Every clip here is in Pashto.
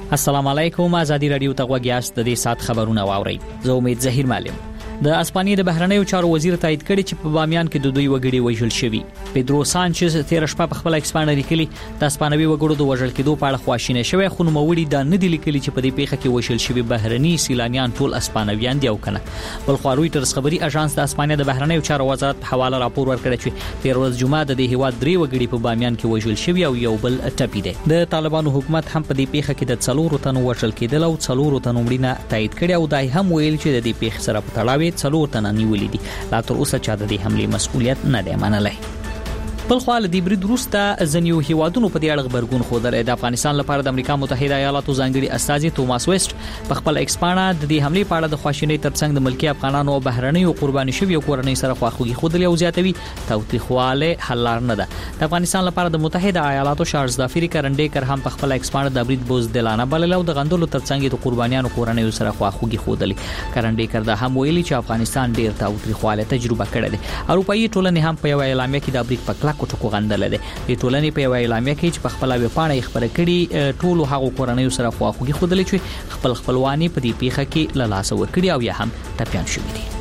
السلام علیکم. ازادي رادیو ته غوږ یاست. د دې سات خبرونه واورئ. زه امید زهیر معلم. د اسپانیې د بهرنیو چارو وزیر تایید کړي چې په بامیان کې د دوی وګړي وژل شوي. پیدرو سانچز تیر شپه په خپل ایکسپانډ لیکلي د اسپانوي وګړو د وژل کېدو په اړه خواشینه شوی، خو نوموړي دا نه دی لیکلي چې په دې پیښه کې وژل شوي بهرني سیلانیان ټول اسپانویان دي او کنه. بل خو رويټرز خبري اژانس د اسپانیا د بهرنیو چارو وزارت په حواله راپور ورکړی چې تیر ورځ جمعه د دې هیواد 3 وګړي په بامیان کې وژل شوي او یو بل ټپي دي. د طالبانو حکومت هم په دې پیښه کې د 4 تنو وژل کېدل او 4 تنو مړینه تایید کړي او دای هم ویل چې د دې پیښې سره په تړاو 4 تنو ولیدي. لا تر اوسه چا د دې حمله مسؤلیت نه دی منلای. بل خو له دې برید وروسته ځنیو هیوادونو په دې اړه خبرګون خوده د افغانستان لپاره د امریکا متحده ایالاتو ځانګړي استازي توماس ویسټ په خپل ایکسپانډ د دې حمله په اړه د خواشینۍ ترڅنګ د ملکی افغانانو او بهرنیو قرباني شویو کورنۍ سره خواخوږي خوده او زیاتوي توتیخواله حل لار نه ده. د افغانستان لپاره د متحده ایالاتو شارز دافری کرنډیکر هم په خپل ایکسپانډ د برید بوز دلانه بلل او د غندلو ترڅنګ د قربانیانو کورنۍ سره خواخوږي خوده. کرنډیکر دا هم ویلي چې افغانستان ډیر توتیخواله تجربه کړې ده. اروپאי ټولنې هم په یو اعلامیه کې د برید په کلک ټکو غندل دي. د ټولنې په یو اعلامیه کې چې په خپل ویبپاڼه خبره کړي ټول هغه کورنۍ سره خواخوږي خوده چې خپلوانی په دې پیښه کې له لاس ورکړي او یا هم ټپيان شوي دي.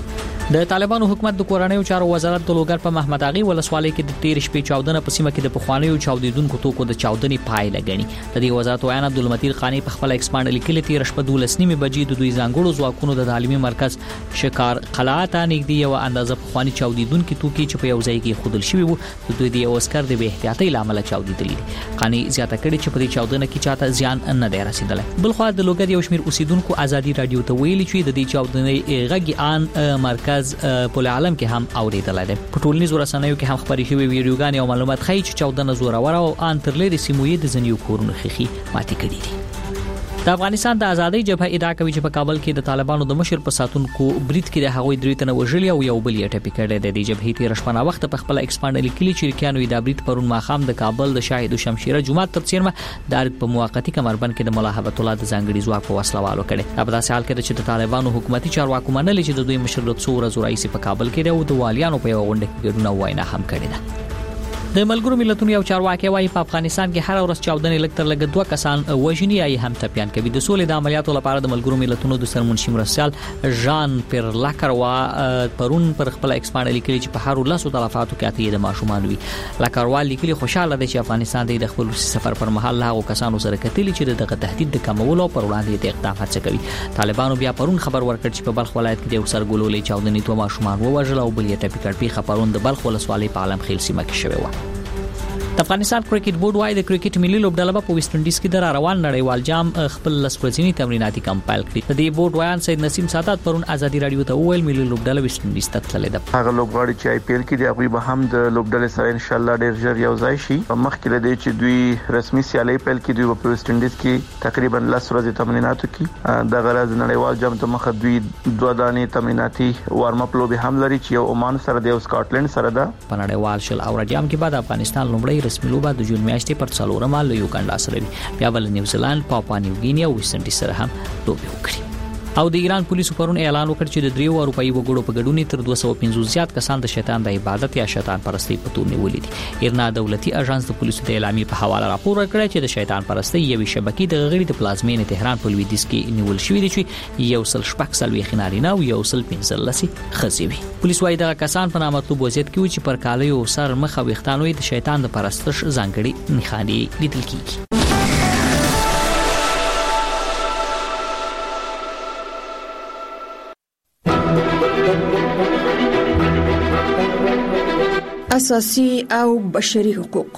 د طالبانو حکومت د کورنیو چارو وزارت د لوګر په محمد اغي ولسوالۍ کې د 13 شپې چاودنه په سیمه کې د پخوانیو چاودیدونکو توکو د چاودنې پایله غني. د دې وزارت ویان عبدالمتین خانی په خپل ایکسپانډ لیکلي 13 شپه 12 بجې د دوی ځانګړو ځواکونو د تعلیمي مرکز شکار قلعه ته نږدې یو اندازه پخوانی چاودیدونکو توکي چې په یو ځای کې خودل شوی وو د دوی د اوسکر د بے احتیاطۍ لامل چاودیدلې دي. خانی زیاته کړي چې په دې چاودنه کې چاته زیان نه دی رسیدلی. بل خو د لوګر یو شمیر اوسیدونکو ازادي رادیو ته ویلي چې د دې چاودنې غږی ان مرکز په عالم کې هم اوریدل دي. په ټولنیزو رسنیو کې هم خبري شوی ویډیوګان او معلومات ښیي چې چاودنه زوراور او ان تر لري سیموي د ځنیو کورونو خخي ماتې کړي دي. د افغانستان د ازادۍ جبهه ادعا کوي چې په کابل کې د طالبانو د مشر په ساتونکو برید کې د هغوی درې تنه وژلي او یو بل یې ټپي کړی دی. د جبهې تیر شپه وخت په خپل ایکسپانډ لیکلي چې کیانو د برید پرون ماخام د کابل د شاهد شمشیره جمعه تر څیرمه د په موقتی کمربند کې د ملاحبت الله د ځانګړي ځواک په وسلوالو کړي. په داسې حال کې چې د طالبانو حکومتي چارواکو منلي چې د دوی مشر د څو ورځې رئیس په کابل کې او د والیانو په یو غونډه کې ګډون واینا هم کړی ده. د ملګرو ملتونو یو چارواکي وايي په افغانستان کې هر ورځ چاودنې لکتر لګ 2 کسان وژني یا هم ټپيان کوي. د سولې د عملیاتو لپاره د ملګرو ملتونو د سرمنشي مرسل ژان پیر لاکروا پرون پر خپل ایکسپانډ لیکلي چې په هر 10 تلفاتو کې اتیا د ماشومان وي. لاکروا لیکلي خوشاله دي چې افغانستان د خپل سفر پر مهال هغه کسانو سره کتلي چې دغه تهدید د کمولو پر وړاندې د اقدام هڅه کوي. طالبانو بیا پرون خبر ورکړ چې په بلخ ولایت کې د سرګولولې چاودنې 2 ماشومان ووژل او بل یې ټپي کړ. په خبرون د بلخ ولسوالۍ په عالم خیل سیمه کې شوی و. د افغانستان کرکټ بورډ وايي د کرکټ ملي لوبډله په ویسټ انډیز کې د روان نړیوال جام خپل لسپرزینی تمریناتي کمپایل کړي. د دې بورډ وایان سید نسیم سادات پرون ازادي رادیو ته وویل ملي لوبډله ویسټ انډیز ته تللې ده. هغه لوبغاړي چې آی پی ایل کې دی هغه به هم د لوبډلې سره ان شاء الله ډیر ژر یو ځای شي. مخکې لدی چې دوی رسمي سیالي پیل کړي دوی په ویسټ انډیز کې تقریبا 10 ورځې تمرینات کوي. د غرض نړیوال جام ته مخه دوی 2 دانې تمریناتي وارم اپ لوبي هم لري چې عمان سره د سکاټلند سره ده. په نړیوال شل او جام کې بعد افغانستان لومړی رسمي لوبه د جون میاشتې پر څلورمه له یوګانډا سره وي. بیا ول نیوزیلند، پاپوا نیو ګینی او ویسټ انډیز سره هم لوبي وکړي. او د ایران پولیسو پرون اعلان وکړ چې د 3 اروپאי وګړو په ګډون تر 250 زیات کسان د شیطان د عبادت یا شیطان پرستی په تور نیولې دي. ایرنا دولتي اژانس د پولیسو د اعلامیې په حواله راپور ورکړی چې د شیطان پرستی یوې شبکې د غړي د پلازمین تهران په لویدیځ کې نیول شوې دي چې یو سل شپږ سلوي خنارینه او یو سل 15 خزي وي. پولیس وايي دغه کسان په نامطلوب وضعیت کې و چې پر کالیو سر مخ او وختانوي د شیطان د پرستش ځانګړي نښانې لیدل کیږي. اساسي او بشري حقوق.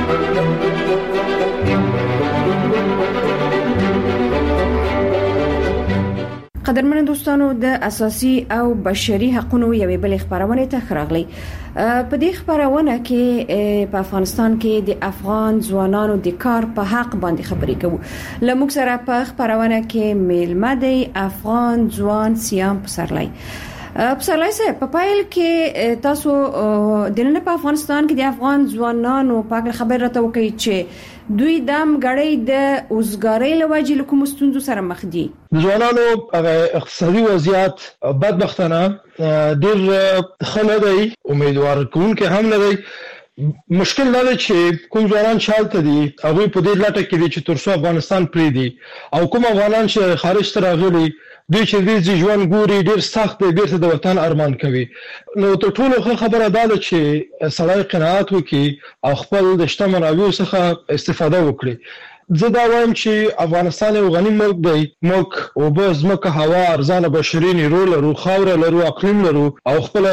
قدرمن دوستانو د اساسي او بشري حقوقو یوې بل خبرونه ته خراغلي. په دې خبرونه کې په افغانستان کې د افغان ځوانانو د کار په حق باندې خبرې کوو. لموږ سره په خبرونه کې میلمه دی افغان ځوان سیام پسرلی. پسرلی صاحب په پایل کې تاسو د نن په افغانستان کې د افغان ځوانانو په اړه خبر راته وکړئ چې دوی دام غړي د اوسګارۍ لوجې لکه مستوندو سره مخ دي. ځوانانو اقتصادي وضعیت بدبختانه ډېر خنه دی، امیدوار کوونکې هم نه دی. مشکل دا چې کوم ځوانان چالت دي هغه په دې لټه کې دي چې ترڅو افغانستان پرې دي او کوم افغانان چې خارج ته راغلي دوی چې دې ژوند ګوري ډیر سخت دی بیرته د وطن ارمان کوي نو تر ټولو خبره دا ده چې سړی قناعت وکړي او خپل د شته منابعو څخه استفاده وکړي زه دا وایم چې افغانستان یو غنی ملک دی موږ اوبه ځمکه هوا ارزانه بشري نیرو لرو خاوره لرو اقلیم لرو او خپل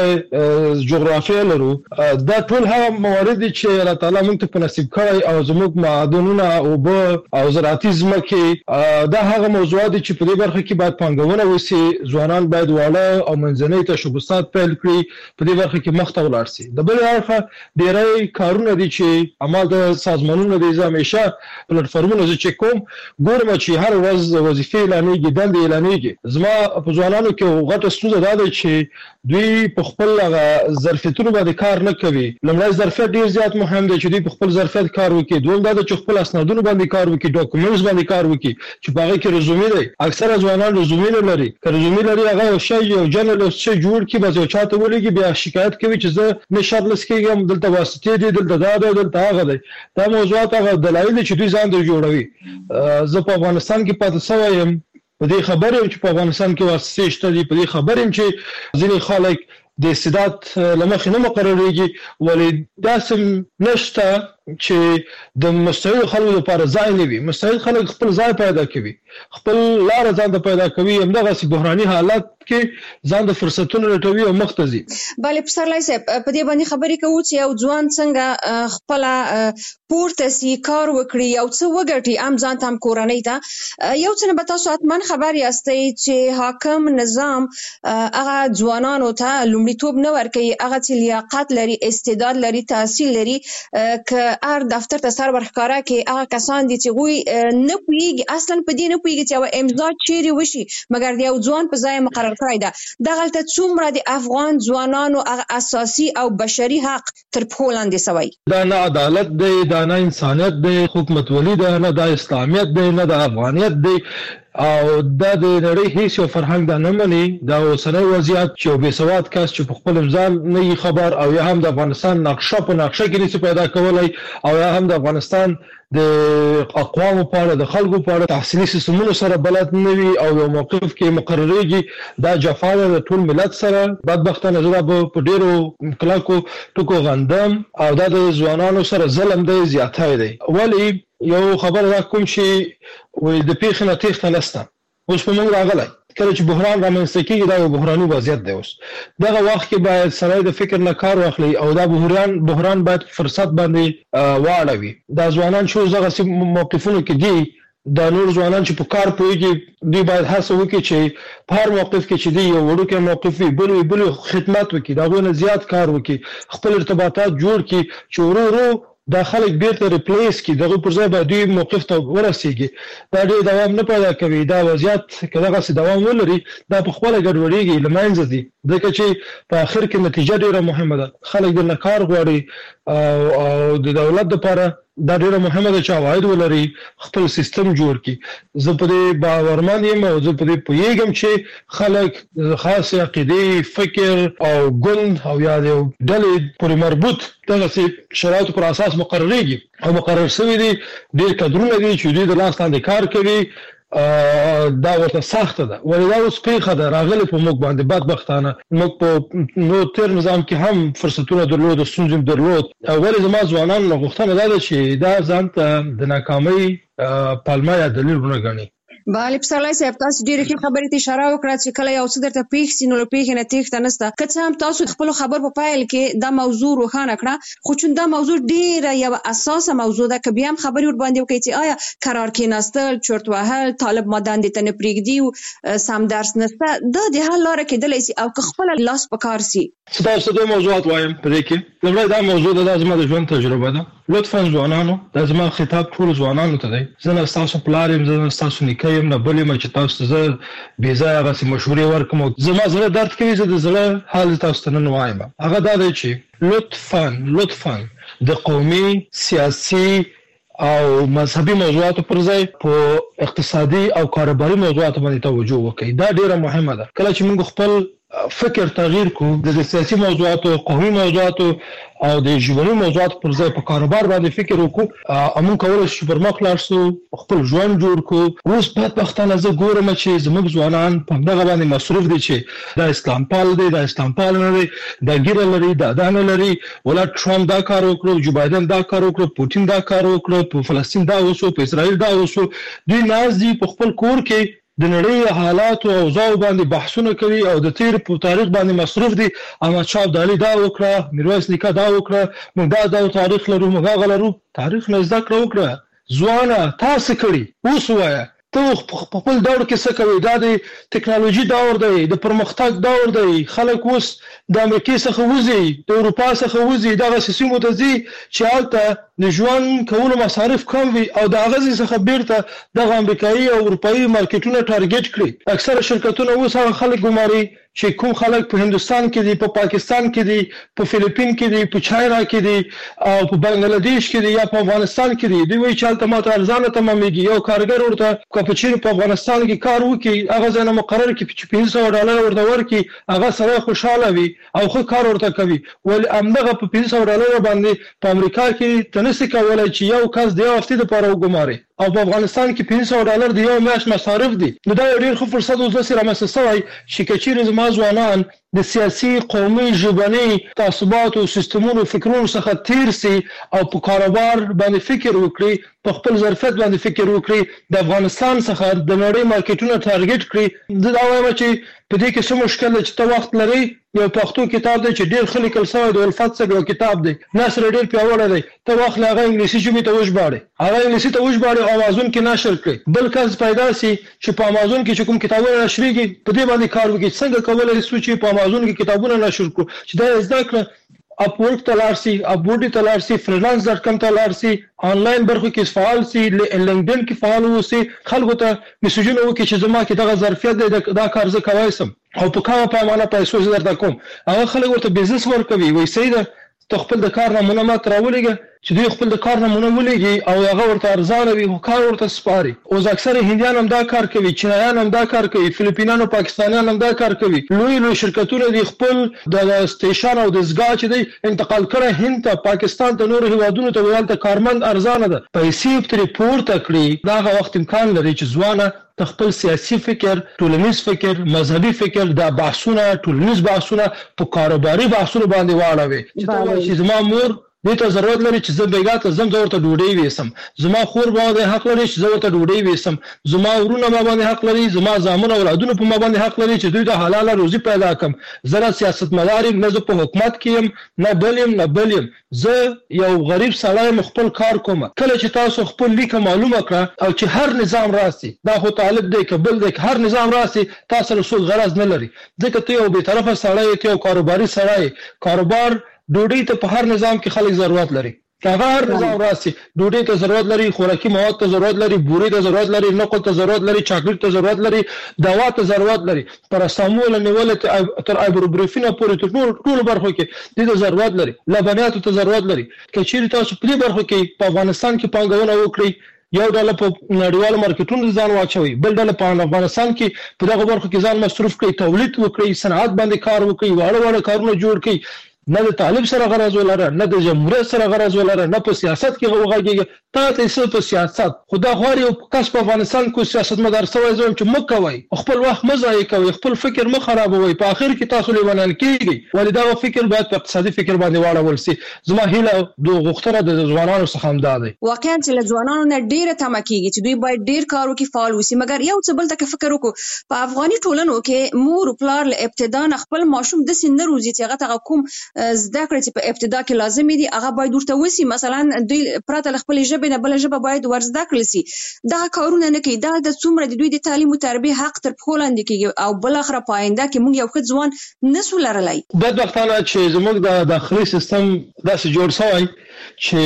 جغرافیه لرو دا ټول هغه موارد چې الله تعالی موږ ته په نصیب کړی او زموږ معادنونه اوبه او زراعتي ځمکې دا هغه موضوعات دي چې په دې برخه کې باید پانګونه وشي ځوانان باید واړه او منځنۍ تشبثات پیل کړي په دې برخه کې مخ ته ولاړ شي د بل اړخه ډېری کارونه دي چې عمل د سازمانونو د همیشه پلیټفارم زه چې کوم ګورم چې هر ورځ وظیفې اعلانېږي دندې اعلانېږي زما په ځوانانو کې غټه ستونزه دا ده چې دوی په خپل ظرفیتونو باندې کار نه کوي لومړی ظرفیت ډیر زیات مهم دی چې دوی په خپل ظرفیت کار وکړي دویم دا چې خپل اسنادونو باندې کار وکړي ډاکومنټس باندې کار وکړي چې په هغه کې رزومې دی اکثره ځوانان رزومې نه لري که رزومې لري هغه یو شی یو جرنالست چې جوړ کړي بس یو چاته ولېږي بیا شکایت کوي چې زه نه شرلس کېږم دلته واسطې دي دلته دا دی دلته هغه دی دا موضوعات هغه دلایل چې دوی ځان در جوړوي زه په افغانستان کې پاتې شوی یم په دې خبره چې په افغانستان کې واسطې شته دي په دې خبره چې ځینې خلک د استعداد لمخې نه مقرریږي ولې داسې نشته چې د مستعد خلکو لپاره ځای نه وي مستعد خلک خپل ځای پیدا کوي خپل لار ځان ته پیدا کوي همدغه سي بحراني حالات کې ځان د فرصتونو لټوي او مختزي bale پسرلای صاحب په دې باندې خبرې کوو چې یو ځوان څنګه خپل پورته سي کار وکړي او څه وګټي ام ځان تام کورنۍ ته یو څه به تاسو اتمن خبر یاستئ چې حاکم نظام هغه ځوانانو ته لومړیتوب نه ورکوي هغه چې لیاقت لري استعداد لري تحصیل لري ک ار دفتر ته سر ورخکارا کې هغه کسان دي چې غوي نه پويږي اصلا په دې نه پويږي چې او امضا چیرې وشي مګر یو ځوان په ځای مقرر کړی دا دغلته څومره د افغان ځوانانو اساسي او بشري حق تر پښو لاندې سوی دا نه عدالت دی دا نه انسانیت دی حکومت ولی دا نه د اسلامیت دی نه د افغانیت دی او دا د نړۍ هیڅ یو فرهنګ دا نه مني دا اوسنی وضعیت چې بې سواد کس چې په خپل ځان نه خبر او یا هم د افغانستان نقشه په نقشه کې نشي پیدا کولای او یا هم د افغانستان د اقوامو په اړه د خلکو په اړه تحصیلي سیستمونو سره بلد نه وي او یو موقف کې مقرریږي دا جفا د ټول ملت سره بدبختانه زړه په ډیرو کلاکو ټکو غندم او دا د ځوانانو سره ظلم دی زیاتای دی ولی یو خبر را کوم چې وې د پیښه نه تېښته نشته اوس په موږ راغلی کله چې بحران رامنځته کېږي دا یو بحراني وضعیت دی اوس دغه وخت کې باید سړی د فکر نه کار واخلي او دا بحران باید فرصت باندې واړوي دا ځوانان چې دغه موقفونو کې دي دا نور ځوانان چې په کار پوهېږي دوی باید هڅه وکړي چې په هر موقف کې چې دی یو وړوکی موقف وي بل خدمت وکړي د هغوی نه زیات کار وکړي خپل ارتباطات جوړ کړي چې ورو ورو دا خلک بیرته ریپلیس کی دغه پر ځای باندې دوی موقف ته ورسیږي دا ډېر دوام نه پیدا کوي دا وضعیت که دغسې دوام ولري دا په خپله ګډوډېږي له منځه ځي ځکه چې په آخر کې نتیجه ډېره مهمه ده خلک درنه کار غواړي او د دولت دپاره دا ډیره مهمه ده چې عواید ولري خپل سیستم جوړ کړي زه په دې باورمن یم او زه په دې پوهیږم چې خلک خاص عقیدې فکر او ګوند او یا د ډلې پورې مربوط دغسې شرایطو پر اساس مقرریږي او مقرر شوي دي ډېر کدرونه دي چې دوی د لاس لاندې کار کوي دا ورته سخته ده ولې دا اوس پیښه ده راغلې په موږ باندې بدبختانه موږ په نو تیر نظام کې هم فرصتونه درلود ستونزې درلود ولې زما ځوانان نه غوښتنه دا ده چې دا ځان ته د ناکامۍ پلمه یا دلیل ونه ګڼي bale پسرلای صاحب تاسو ډیره ښه خبرې ته اشاره وکړه چې کله یو څه درته پیښ سي نو له پیښې نه تېښته نشته که څه هم تاسو خپل خبر په پیل کې دا موضوع روښانه کړه خو چون دا موضوع ډیره یو اساسه موضوع ده که بیا هم خبرې ور باندې وکړئ چې آیا قرار کېناستل چرت وهل طالب ما دندې ته نه پرېږدي سم درس نشته دا د حل لاره کېدلی سي او که خپله لاس په کار سي ستاسو دوه موضوعات وایم په دې کې لومړی دا موضوع ده زما د ژوند تجربه ده لطفا ځوانانو دا زما خطاب ټول ځوانانو ته دی زه نه ستاسو پلار یم زه نه ستاسو نیکه یم نه بل یم چې تاسو ته زه بېځایه هغسې مشورې ورکړم او زما زړه درد کوي زه د زړه حال تاسو ته نن وایم هغه دا دی چې لطفا د قومي سیاسي او مذهبي موضوعاتو پر ځای په اقتصادي او کاروباري موضوعاتو باندې توجه وکړئ دا ډیره مهمه ده کله چې موږ خپل فکر تغییر کو د سیاسي موضوعاتو قومي موضوعاتو او د ژوندۍ موضوعاتو پر ځای په کاروبار باندې فکر وکړو امون کولای شو پر مخ لاړ شو خپل ژوند جوړ کو اوس په وختانه زه ګورم چې زموږ ځوانان په دغه باندې مصروف دي چې د اسلام پال دي د اسلام پال نه دي د ګیر لري د دانه لري ولا ټرمپ دا کار وکړو جو بایدن دا کار وکړو پوتین دا کار وکړو په فلسطین دا وسو په اسرائیل دا وسو دوی ناز دي په خپل کور کې د نړۍ حالات او اوضاع باندې بحثونه کوي او د تیر په تاریخ باندې مصروف دي احمد شاه ابدالي دا وکړه میرویس نیکه دا وکړه موږ دا تاریخ لرو موږ غلرو تاریخ نه زده کړو ځوانه تاسو کړی اوس وایي ته په خپل دور کې څه کوي دا د ټکنالوژي دور دی د پرمختګ دور دی خلک اوس د امریکا څخه وځي د اروپا څخه وځي دغه سیستم ته ځي چې حالت د ژوند کولو مصارف کم وي او د غزي څخه بیرته د امریکایي او اروپایي مارکیټونو ټارګټ کړي اکثره شرکتونه اوس هغه خلک ګماري چې کوم خلک په هندستان کې دي په پاکستان کې دي په فلیپین کې دي په چاینا کې دي او په بنگلاديش کې دي یا په افغانستان کې دي دوی وایي چې تمام ارزانه تمامېږي یو کارګر ورته کاپچینو په افغانستان کې کار وکړي هغه ځنه مقرر کې $500 ورته ورکړي هغه سره خوشاله وي او خو کار ورته کوي ول امدغه په $500 باندې په امریکا کې تنسي کولای چې یو کس د یو هفته لپاره وګماري او په افغانستان کې $500 د یو میاشت مصارف دي نو دا ډیر ښه فرصت اوس سره رامنځته شوی چې کچېر زما ځوانان د سیاسي قومي ژبني تعصبات او سیستمونو فکرونو څخه تیر سي او په کاروبار باندې فکر وکړي په خپل ظرفیت باندې فکر وکړي د افغانستان څخه د نړۍ مارکیټونو ټارګټ کړي دا وایم چې په دې کې څه مشکل دی چې ته وخت لري یو پښتو کتاب دی چې ډیر خلک کلسوي د الفت څخه کتاب دی نشر ډیر پیاوړی دی ته وخت لغه انګلیسي ژبه ته وژباړي هغه انګلیسي ته وژباړي او امازون کې نشر کړي بل کس پیدا سي چې په امازون کې کوم کتابونه نشريږي په دې باندې کار وکړي څنګه کولای شو چې په امازون کې کتابونه نشر کړو چې دا زده کړه اپورک تلارسي ابودي تلارسي freelance.com تلارسي آنلاین برخو کې فعال سي لینکډین کې فعال وسی خلکو ته میسجونه وکړي چې زما کې دغه ظرفیت دی دا کار زه کوي سم او په کومه پیمانه پیسې زه درته کوم هغه خلک ورته بزنس ورکوي وایي سیده ته خپل د کار نمونه مات راولېږه چې دوی خپل د کار نمونه ولېږي او هغه ورته ارزانه وي او کار ورته سپاري او اکثره هندیان هم دا کار کوي چینایان هم دا کار کوي فلیپینان او پاکستانیان هم دا کار کوي لوی شرکتونه دي خپل د سټیشن او د ځګا چې دی انتقال کړي هند ته پاکستان ته نور هیوادونو ته ولته کارمند ارزانه ده پیسې ترې پورته کړي دا وخت امکان لري چې ځوانه خپل سیاسي فکر ټولنیز فکر مذهبي فکر د بحثونه ټولنیز بحثونه په کاروباري بحثونه باندې واړوي چې زما مور دې ته ضرورت لري چې زه بیګا ته زم ورته ډوډۍ وېسم زما خور باندې حق لري چې زه ورته ډوډۍ وېسم زما ورونه باندې حق لري زما زامن اولادونه په ما باندې حق لري چې دوی د حلاله روزي پیدا کړم زه سیاستمدار نه زه په حکومت کې نه بلیم زه یو غریب سړی خپل کار کوم کله چې تاسو خپل لیک معلومه کړه او چې هر نظام راسي دا خو طالب دی کبل دی هر نظام راسي تاسو رسول غرض نه لري ځکه ته یو به طرفه سړی ته یو کاروباري سړی کاروبار ډوډۍ ته په هر نظام کې خلک ضرورت لري هغه هر نظام راسي ډوډۍ ته ضرورت لري خوراکي مواد ته ضرورت لري بوري ته ضرورت لري نقل ته ضرورت لري چاکلیټ ته ضرورت لري دوا ته ضرورت لري پرستامول نیول تر ایبروبروفین پورې ټول برخو کې د ضرورت لري لبنیات ته ضرورت لري کچېر تاسو په دې برخو کې په افغانستان کې پانګونه وکړي یو ډول په نړیوالو مارکیټونو ځان واچوي بل ډول په افغانستان کې په دغه برخو کې ځان مصرف کړي تولید وکړي صنعت باندې کار وکړي واړه کارونه جوړ کړي نه د طالب سره غرض ولره نه د جمهوریت سره غرض ولره نه په سیاست کې وغږیږي ته څه په سیاست خدا خوري او کس په افغانستان کې سیاست مدار سوی زوم چې مخ کوي خپل وخت مزای کوي خپل فکر مخ خرابوي په اخر کې تاسو لیوانان کیږي ولې دا فکر باید په اقتصادي فکر باندې واړول سي زما هیله د غوښتنه د ځوانانو څخه هم ده واقعا چې له ځوانانو نه ډیره تمه کیږي چې دوی باید ډیر کار وکړي فعال وسی مګر یو څه بل ته فکر وکړو په افغاني ټولنو کې مور او پلار له ابتدا خپل ماشوم د سن روزي چې هغه ته کوم زده کړې په ابتدا کې لازمي دي هغه باید ورته وسی مثلا دوی پراته خپل ژبه نه بل ژبه باید ورزده کړل سي دا کارونه نه کوي دا د څومره د دوی د تعلیم او تربیه حق تر پخو لاندې کیږي او بل اخر پاینده کې موږ یو ښه ځوان نسو لرلای بدبختانه چې زموږ د داخلي سیستم داسې جوړ شوی چې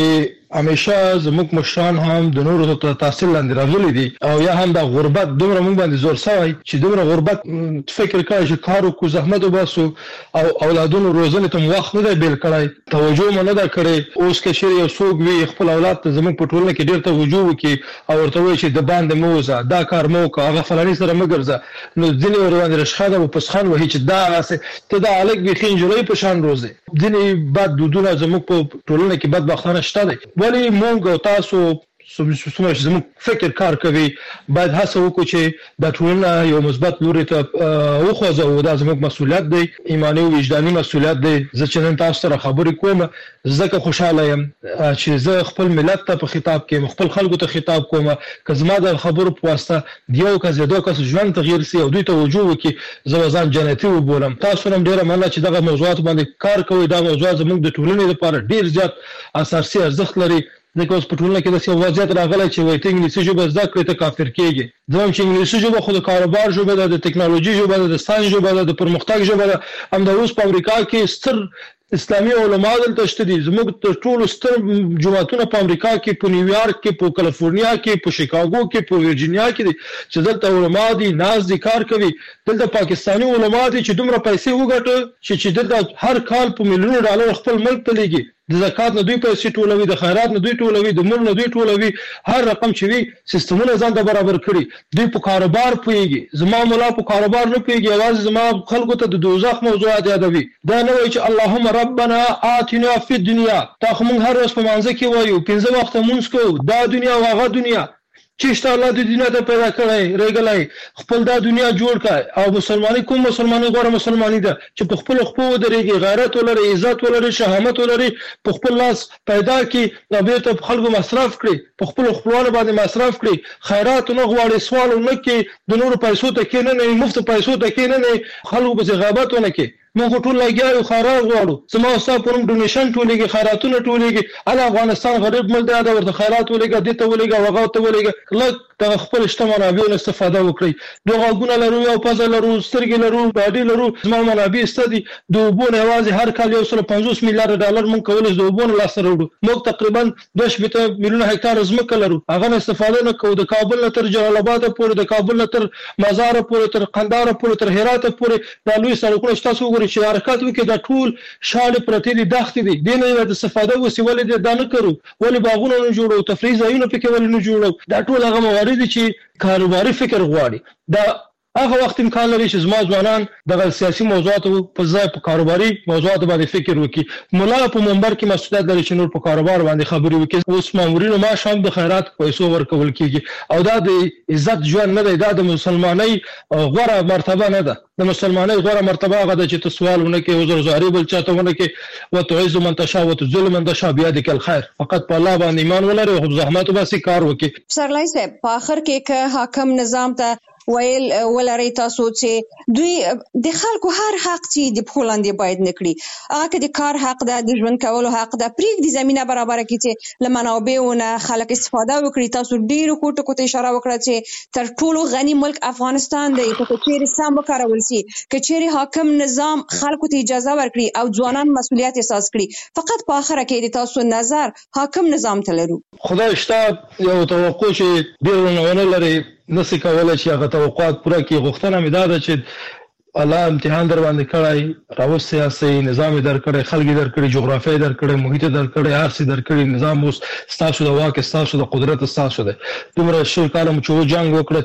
همیشه زموږ مشران هم د نورو ته تحصیل لاندې راغلي دي او یا هم د غربت دومره موږ باندې زور سوی چې دومره غربت فکر کوي چې کار وکړو زحمت وباسو او اولادونو روزنه ته وخت نه دی بیل کړی توجه مونږ نه دا کړی اوس کې شری یو څوک وی خپل اولاد ته زموږ په ټولنه کې ډیر توجه وکړي او ورته وایي چې د باندې موزه دا کار مو کوه هغه فلاني سره مګرځه نو ځینې ور باندې رشخاده او پسخان وایي چې دا ته دا الګ بخین جوړي په شان روزه ځینې بعد دودونه زموږ په ټولنه کې بدبختانه شته دي ولی مونږ او تاسو سمه چې زموږ فکر کار کوي باید هڅه وکړو چې د ټولنه یو مثبت لوري ته وخوځو او دا زموږ مسؤلیت دی ایمانی او وجداني مسؤلیت دی زه چې نن تاسو سره خبرې کوم زه خوشاله یم چې زه خپل ملت ته په خطاب کې خپل خلکو ته خطاب کوم که زما د خبرو په واسطه دیو کس دوه کس ژوند تغییر سي او دوی توجه وکړي زه ځان جنتي وبولم تاسو هم ډیره مننه چې دغه موضوعات باندې کار کوئ دا موضوع زموږ د ټولنې لپاره ډیر زیات اساسي ارزښت لري ځکه اوس په ټولنه کې د څه وضعیت راغلی چې وایي ته انګلیسي ژبه زده کړې ته کافر کېږي زموږ چې انګلیسي ژبه خو د کاروبار ژبه ده د ټکنالوژي ژبه ده د ساینس ژبه ده د پرمختګ ژبه ده همداروس په امریکا کې ستر اسلامي علما دلته شته دي زموږ ټول ستر جماعتونه په امریکا کې په نیویارک کې په کالیفورنیا کې په شیکاګو کې په ورجینیا کې دي چې دلته علما دي ناز دي کار کوي دلته پاکستاني علما دي چې دومره پیسې وګټي چې دلته هر کال په میلیونونو ډالر خپل ملک ته لګي د زکات نه دوی پیسې ټولوي د خیرات نه دوی ټولوي د مور نه دوی ټولوي هر رقم چې وي سیستمونه ځان ته برابر کړي دوی په کاروبار پويږي زما مولا په کاروبار نه پويږي اواز زما خلکو ته د دوزخ موضوعات یادوي دا نه وایي چې اللهم ربنا آتنا فی الدنیا تا خو موږ هر ورځ په مانځ کې وایو 15 وخت مونږ کوو دا دنیا او هغه دنیا چې شته الله د دنیا ته پیدا کړی رېګلای خپل دا دنیا جوړ کړي او مسلمانۍ کوم مسلمانۍ غوړه مسلمانۍ ده چې په خپل خپل درېږي غیرت ولري عزت ولري شهامت ولري په خپل لاس پیدا کړي نو به ته خلکو مصرف کړي په خپل خپلوانو باندې مصرف کړي خیرات نه غواړي سوال نه کړي د نورو پیسو ته کې نه مفت پیسو ته کې نه خلکو په غیبت ونه کړي موږ ټول لګیاو خیرات غواړو زما اوسه پرم ډونیشن ټولېږي خیراتونه ټولېږي ال افغانستان غریب ملک دی دا ورته خیرات ولېږي دته ولېږي وغه ته ولېږي لکه د خپل شته منابعو استفاده وکړي دوه غوونه لرو او پزه لرو سترګې لرو باډي لرو زما منابع ستدي د وبونه یوازې هر کال 150 میلیارډ ډالر مونږ کولای د وبونه لاس وروړو موږ تقریبا 10 میلیونه هکتار ځمکه لرو هغه استفاده نه کوو د کابل نه تر جلال آباد پورې د کابل نه تر مزار پورې تر قندهار پورې تر هرات پورې د لوی سړکونو تاسو وګورئ چې حرکت وکړي د ټول شاړې پرتې دي دښتې دي دینه د استفاده وسیله دي دا نه کړو ولې باغونه نه جوړو تفریح ځایونه پکې ولې نه جوړو دا ټول هغه موارد چې کاروباري فکر غواړي دا هغه وخت امکان لري چې زما ځوانان د سیاسي موضوعاتو په ځای په کاروباري موضوعاتو باندې فکر وکړي مولا په منبر کې مسؤلیت لري چې نور په کاروبار باندې خبرې وکړي اوس مامورینو ما شام د خیرات پیسو ورکول کیږي او دا د عزت ژوند نه دی دا د مسلمانۍ غوړه مرتبه نه ده د مسلمانۍ غوړه مرتبه هغه د چې تسوالونه کې وزر زاري بل چاته ونه کې وتعز من تشاء وتذل من تشاء بيدك الخير فقط په الله باندې ایمان ولري او زحمت وباسي کار وکړي سرلای صاحب په اخر کې حاکم نظام ته ویل ولري تاسو چې دوی د خلکو هر حق چې د پولاندې باید نکړي هغه کې د کار حق ده د ژوند کولو حق ده پریک د زمينه برابر کړي چې لمنابعونه خلک استفاده وکړي تاسو ډیرو کوټو ته اشاره وکړه چې تر ټولو غني ملک افغانستان دی چې چیرې سم وکړول شي کچېری حاکم نظام خلکو ته اجازه ورکړي او ځوانان مسؤلیت احساس کړي فقط په اخر کې د تاسو نظر حاکم نظام ته لرو خدای شته یو توقع چې ډیرونه ونه لري نسي کولای چې هغه توقعات پوره کړي غوښتنه مې دا ده چې الله امتحان در باندې کړای راوس سیاسي نظام در کړی خلګي در کړی جغرافي در کړی محیط در کړی هرڅه در کړی نظام اوس ستاسو د واک ستاسو د قدرت ستاسو ده دومره شل کالم چې جنگ وکړه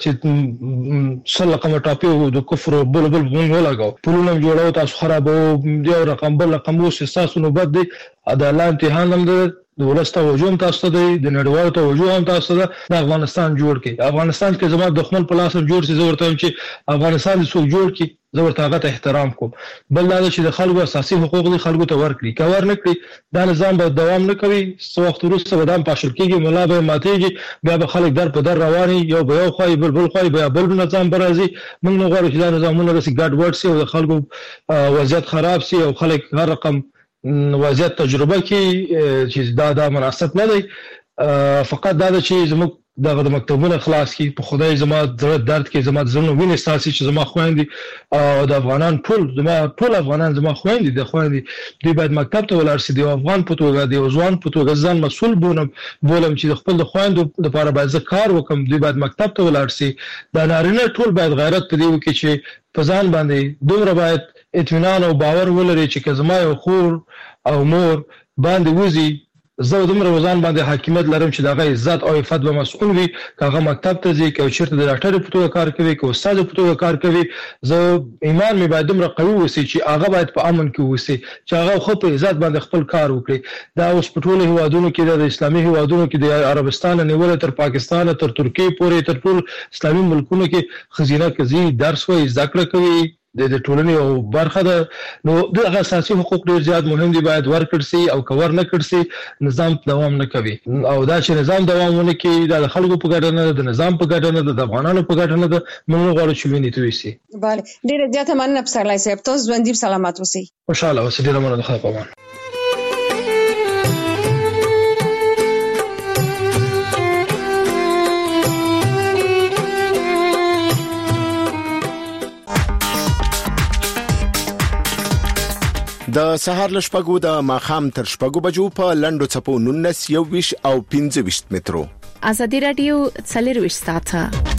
چې سلقه ټاپي د کفر بل مونږ ولاګو پلونه جوړاو تاسو خرابو یو رقم بل رقم اوس ستاسو نو بد دی د الله امتحان هم ده د ولسته وجوم تاسو ته د نړیوالو ته وجوم تاسو ته د افغانستان جوړ کړي افغانستان کې زموږ دښمن په لاس جوړ شي زه ورته چې افغانستان څوک جوړ کړي زه ورته هغه ته احترام کوم بل دا چې د خلکو اساسي حقوق دي خلکو ته ورکړي کور نه کړي دا نظام به دوام نه کوي څو وخت وروسته به دام پاشل کېږي مولا به ماتېږي بیا به خلک در په در رواني یو به یو خوای بل خوای بیا بل نظام برازي موږ نه غواړو چې دا نظامونه رسي ګډ وډ سي او د خلکو وضعیت خراب سي او خلک هر رقم وضعیت تجربه کې چې دا مناسب نه دی فقط دا چې زموږ دغه مکتبونه خلاص کی په خدای زما درد کې زما زړه ویني ساسي چې زما خويندې او د افغانان ټول افغانان زما خويندې دوی باید مکتب ته ولاړ شي. د افغان په توګه د ځوان په توګه ځان مسؤل بولم چې خپل د خويندو لپاره باید کار وکم. دوی باید مکتب ته ولاړ شي. د نارینه ټول باید غیرت پدې وکړي چې په ځان باندې دومره باید اطمینان او باور ولري چې زما یو خور او مور باندې وزي زه دومره وزن باندې حاکمیت لرم چې دغه عزت او عفت به مسؤل وي. هغه مکتب ته ځي چې چیرته د ډاکټر په توګه کار کوي که استاد په توګه کار کوي. زه ایمان می باید دومره قوي وسی چې هغه باید په امن کې وسی چې هغه خو په عزت باندې خپل کار وکړي. دا اوس په ټولو هیوادونو کې د اسلامي هیوادونو کې د عربستان نیول تر پاکستان تر ترکیه پورې تر ټول اسلامي ملکونو کې خزینه کوي درس وایي ذکر کوي د ټولنې او برخه ده. نو د اساسي حقوق ډیر زیات مهم دي باید ورکړ شي او کور نه کړ شي نظام دوام نه کوي او دا چې نظام دوام ونه کوي د خلکو په ګټه نه د نظام په ګټه نه د افغانانو په ګټه نه ده. موږ غواړو چې ویني توي شي. bale ډیر زیات مننه پسرلای صاحب تاسو ژوندۍ سلامات اوسئ. خوشاله اوسئ. ډیر مننه خو په د سهار لشپګو د ماخام تر شپګو بجو په لندو چپو 19 21 او 25 مترو. ازادي رادیو 24 ساعته.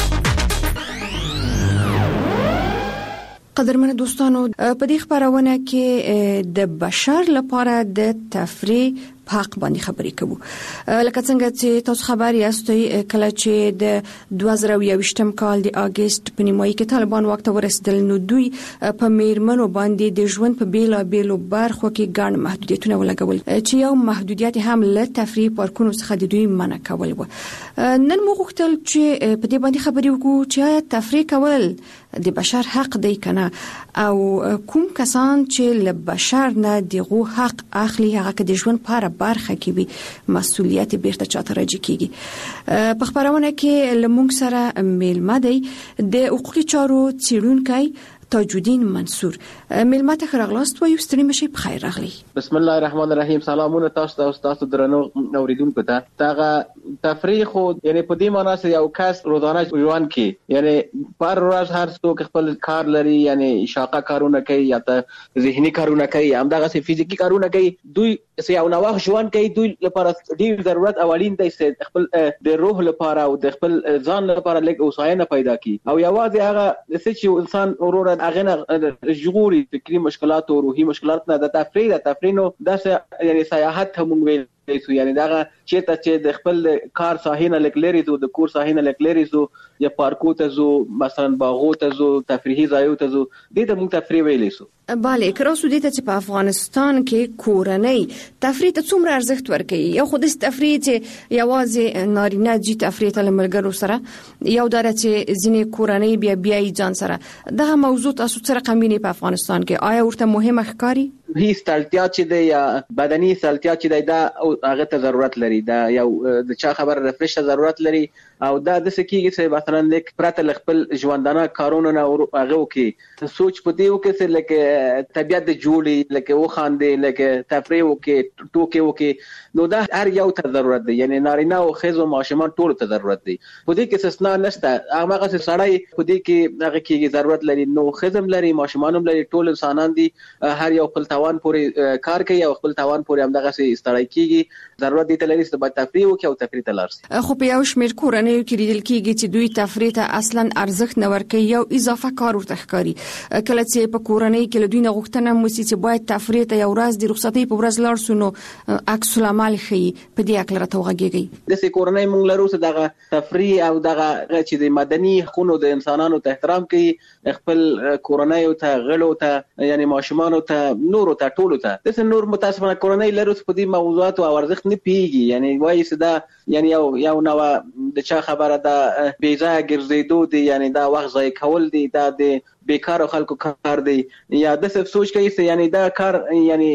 قدرمن دوستانو په دې خبرونه کې د بشر لپاره د تفریح په حق باندې خبرې کوو. لکه څنګه چې تاسو خبر یاستئ کله چې د 2021م کال د اگست په نیمایي کې طالبان وخت ورسېدل نو دوی په میرمنو باندې د ژوند په بیلابېلو برخو کې ګڼ محدودیتونه ولګول چې یو محدودیت هم له تفریح پارکونو څخه د دوی منع کول و. نن موږ غوښتل چې په دې باندې خبرې وکړو چې تفریح کول د بشر حق دی کنه او کوم کسان چې له بشر نه دغه حق اخلي هغه د ژوند لپاره برخه کې وي مسؤلیت بیرته چاته راځي کیږي. په خبرونه کې لمونږ سره میلمه دی د حقوقي چارو څیړونکی تاجودین منصور. میلمه ته خراغلاست و یو ستړي مشي په خیر راغلی. بسم الله الرحمن الرحیم. سلامونه تاسو ته او تاسو درنو اوریدونکو ته. دا تفریح خو یعنی په دې معنی چې یو کس روزانه ژوند کې یعنی پر ورځ هر څوک خپل کار لري یعنی شاقه کارونه کوي یا ته ذهني کارونه کوي هم دغه سي فزیکی کارونه کوي. دوی سي یو نوښت ژوند کوي. دوی لپاره ډیر ضرورت اولین دی چې خپل د روح لپاره او د خپل ځان لپاره لږ اوساینه پیدا کړي او یوازې هغه چې انسان اورور اغه جغوري فکری مشکلات او روحي مشکلات نه د تفریح نو د یعنی سیاحت هم ویل یعنی دا چې د خپل کار ساحینه لکلری زو د کور ساحینه لکلری زو یا پارکو ته زو مثلا باغو ته زو تفریحي ځایو ته زو د دې موږ تفریح ویلې سو. bale کراسو دې ته چې په افغانستان کې کورنۍ تفریح ته څومره ارزښت ورکوي. یو خو د تفریح چې یوازې نارینه جی تفریح ته لملګرو سره یو دره چې ځینې کورنۍ بیا ځان سره دا موضوع تاسو سره رقمینه په افغانستان کې آیا ورته مهمه ښکاری؟ هیڅ تلتیا چې دی یا بدني تلتیا چې دی دا هغه ته ضرورت لري. دا یو د چا خبر رفرش ضرورت لري او دا د سکیږي چې مثلا لیک پرته خپل ژوندانه کارونه نه هغه وکي سوچ پدې وکي چې لکه طبيعت د جوړي لکه وخاندې لکه تفریح وکي ټوکي وکي نو دا هر یو ته ضرورت دی. یعنی نارینه او خزو ماشومان ټول ته ضرورت دی. پدې کې استثناء نشته. هغه څه سړی پدې کې هغه کې ضرورت لري نو خزم لري ماشومان لري ټول انسانان دي. هر یو خپل توان پورې کار کوي او خپل توان پورې هم دغه څه استړی کیږي. ضرورت دي ته لري چې باید تفریح وکي او تفریح ته لاړ شي. خو په یو شمېر کورنۍ کې لیدل کیږي چې دوی تفریح ته اصلا ارزښت نه ورکوي یو اضافه کار ورته ښکاري. کله چې په کورنۍ کې دوی نه غوښتنه موسی چې باید تفریح ته یو ورځ د رخصتۍ په ورځ لاړ شو نو عکس العمل خي په دې اکل راته وغږیږي. د سې کورنۍ مونږ لرو چې دغه تفریح او دغه چې د مدني حقوقو د انسانانو ته احترام کوي خپل کورنۍ ته غړو ته یعنی ماشومان ته نور ته ټول ته د سې نور متاسفانه کورنۍ لرو په دې موضوعات او ارزښت نه پیږي. یعنی وایي چې دا یعنی یو نو د چا خبره ده بیځای ګرځېدو دي یعنی دا وخت ضایع کول دي دا د بیکارو خلکو کار دی یا د څه سوچ کوي چې یعنی دا کار یعنی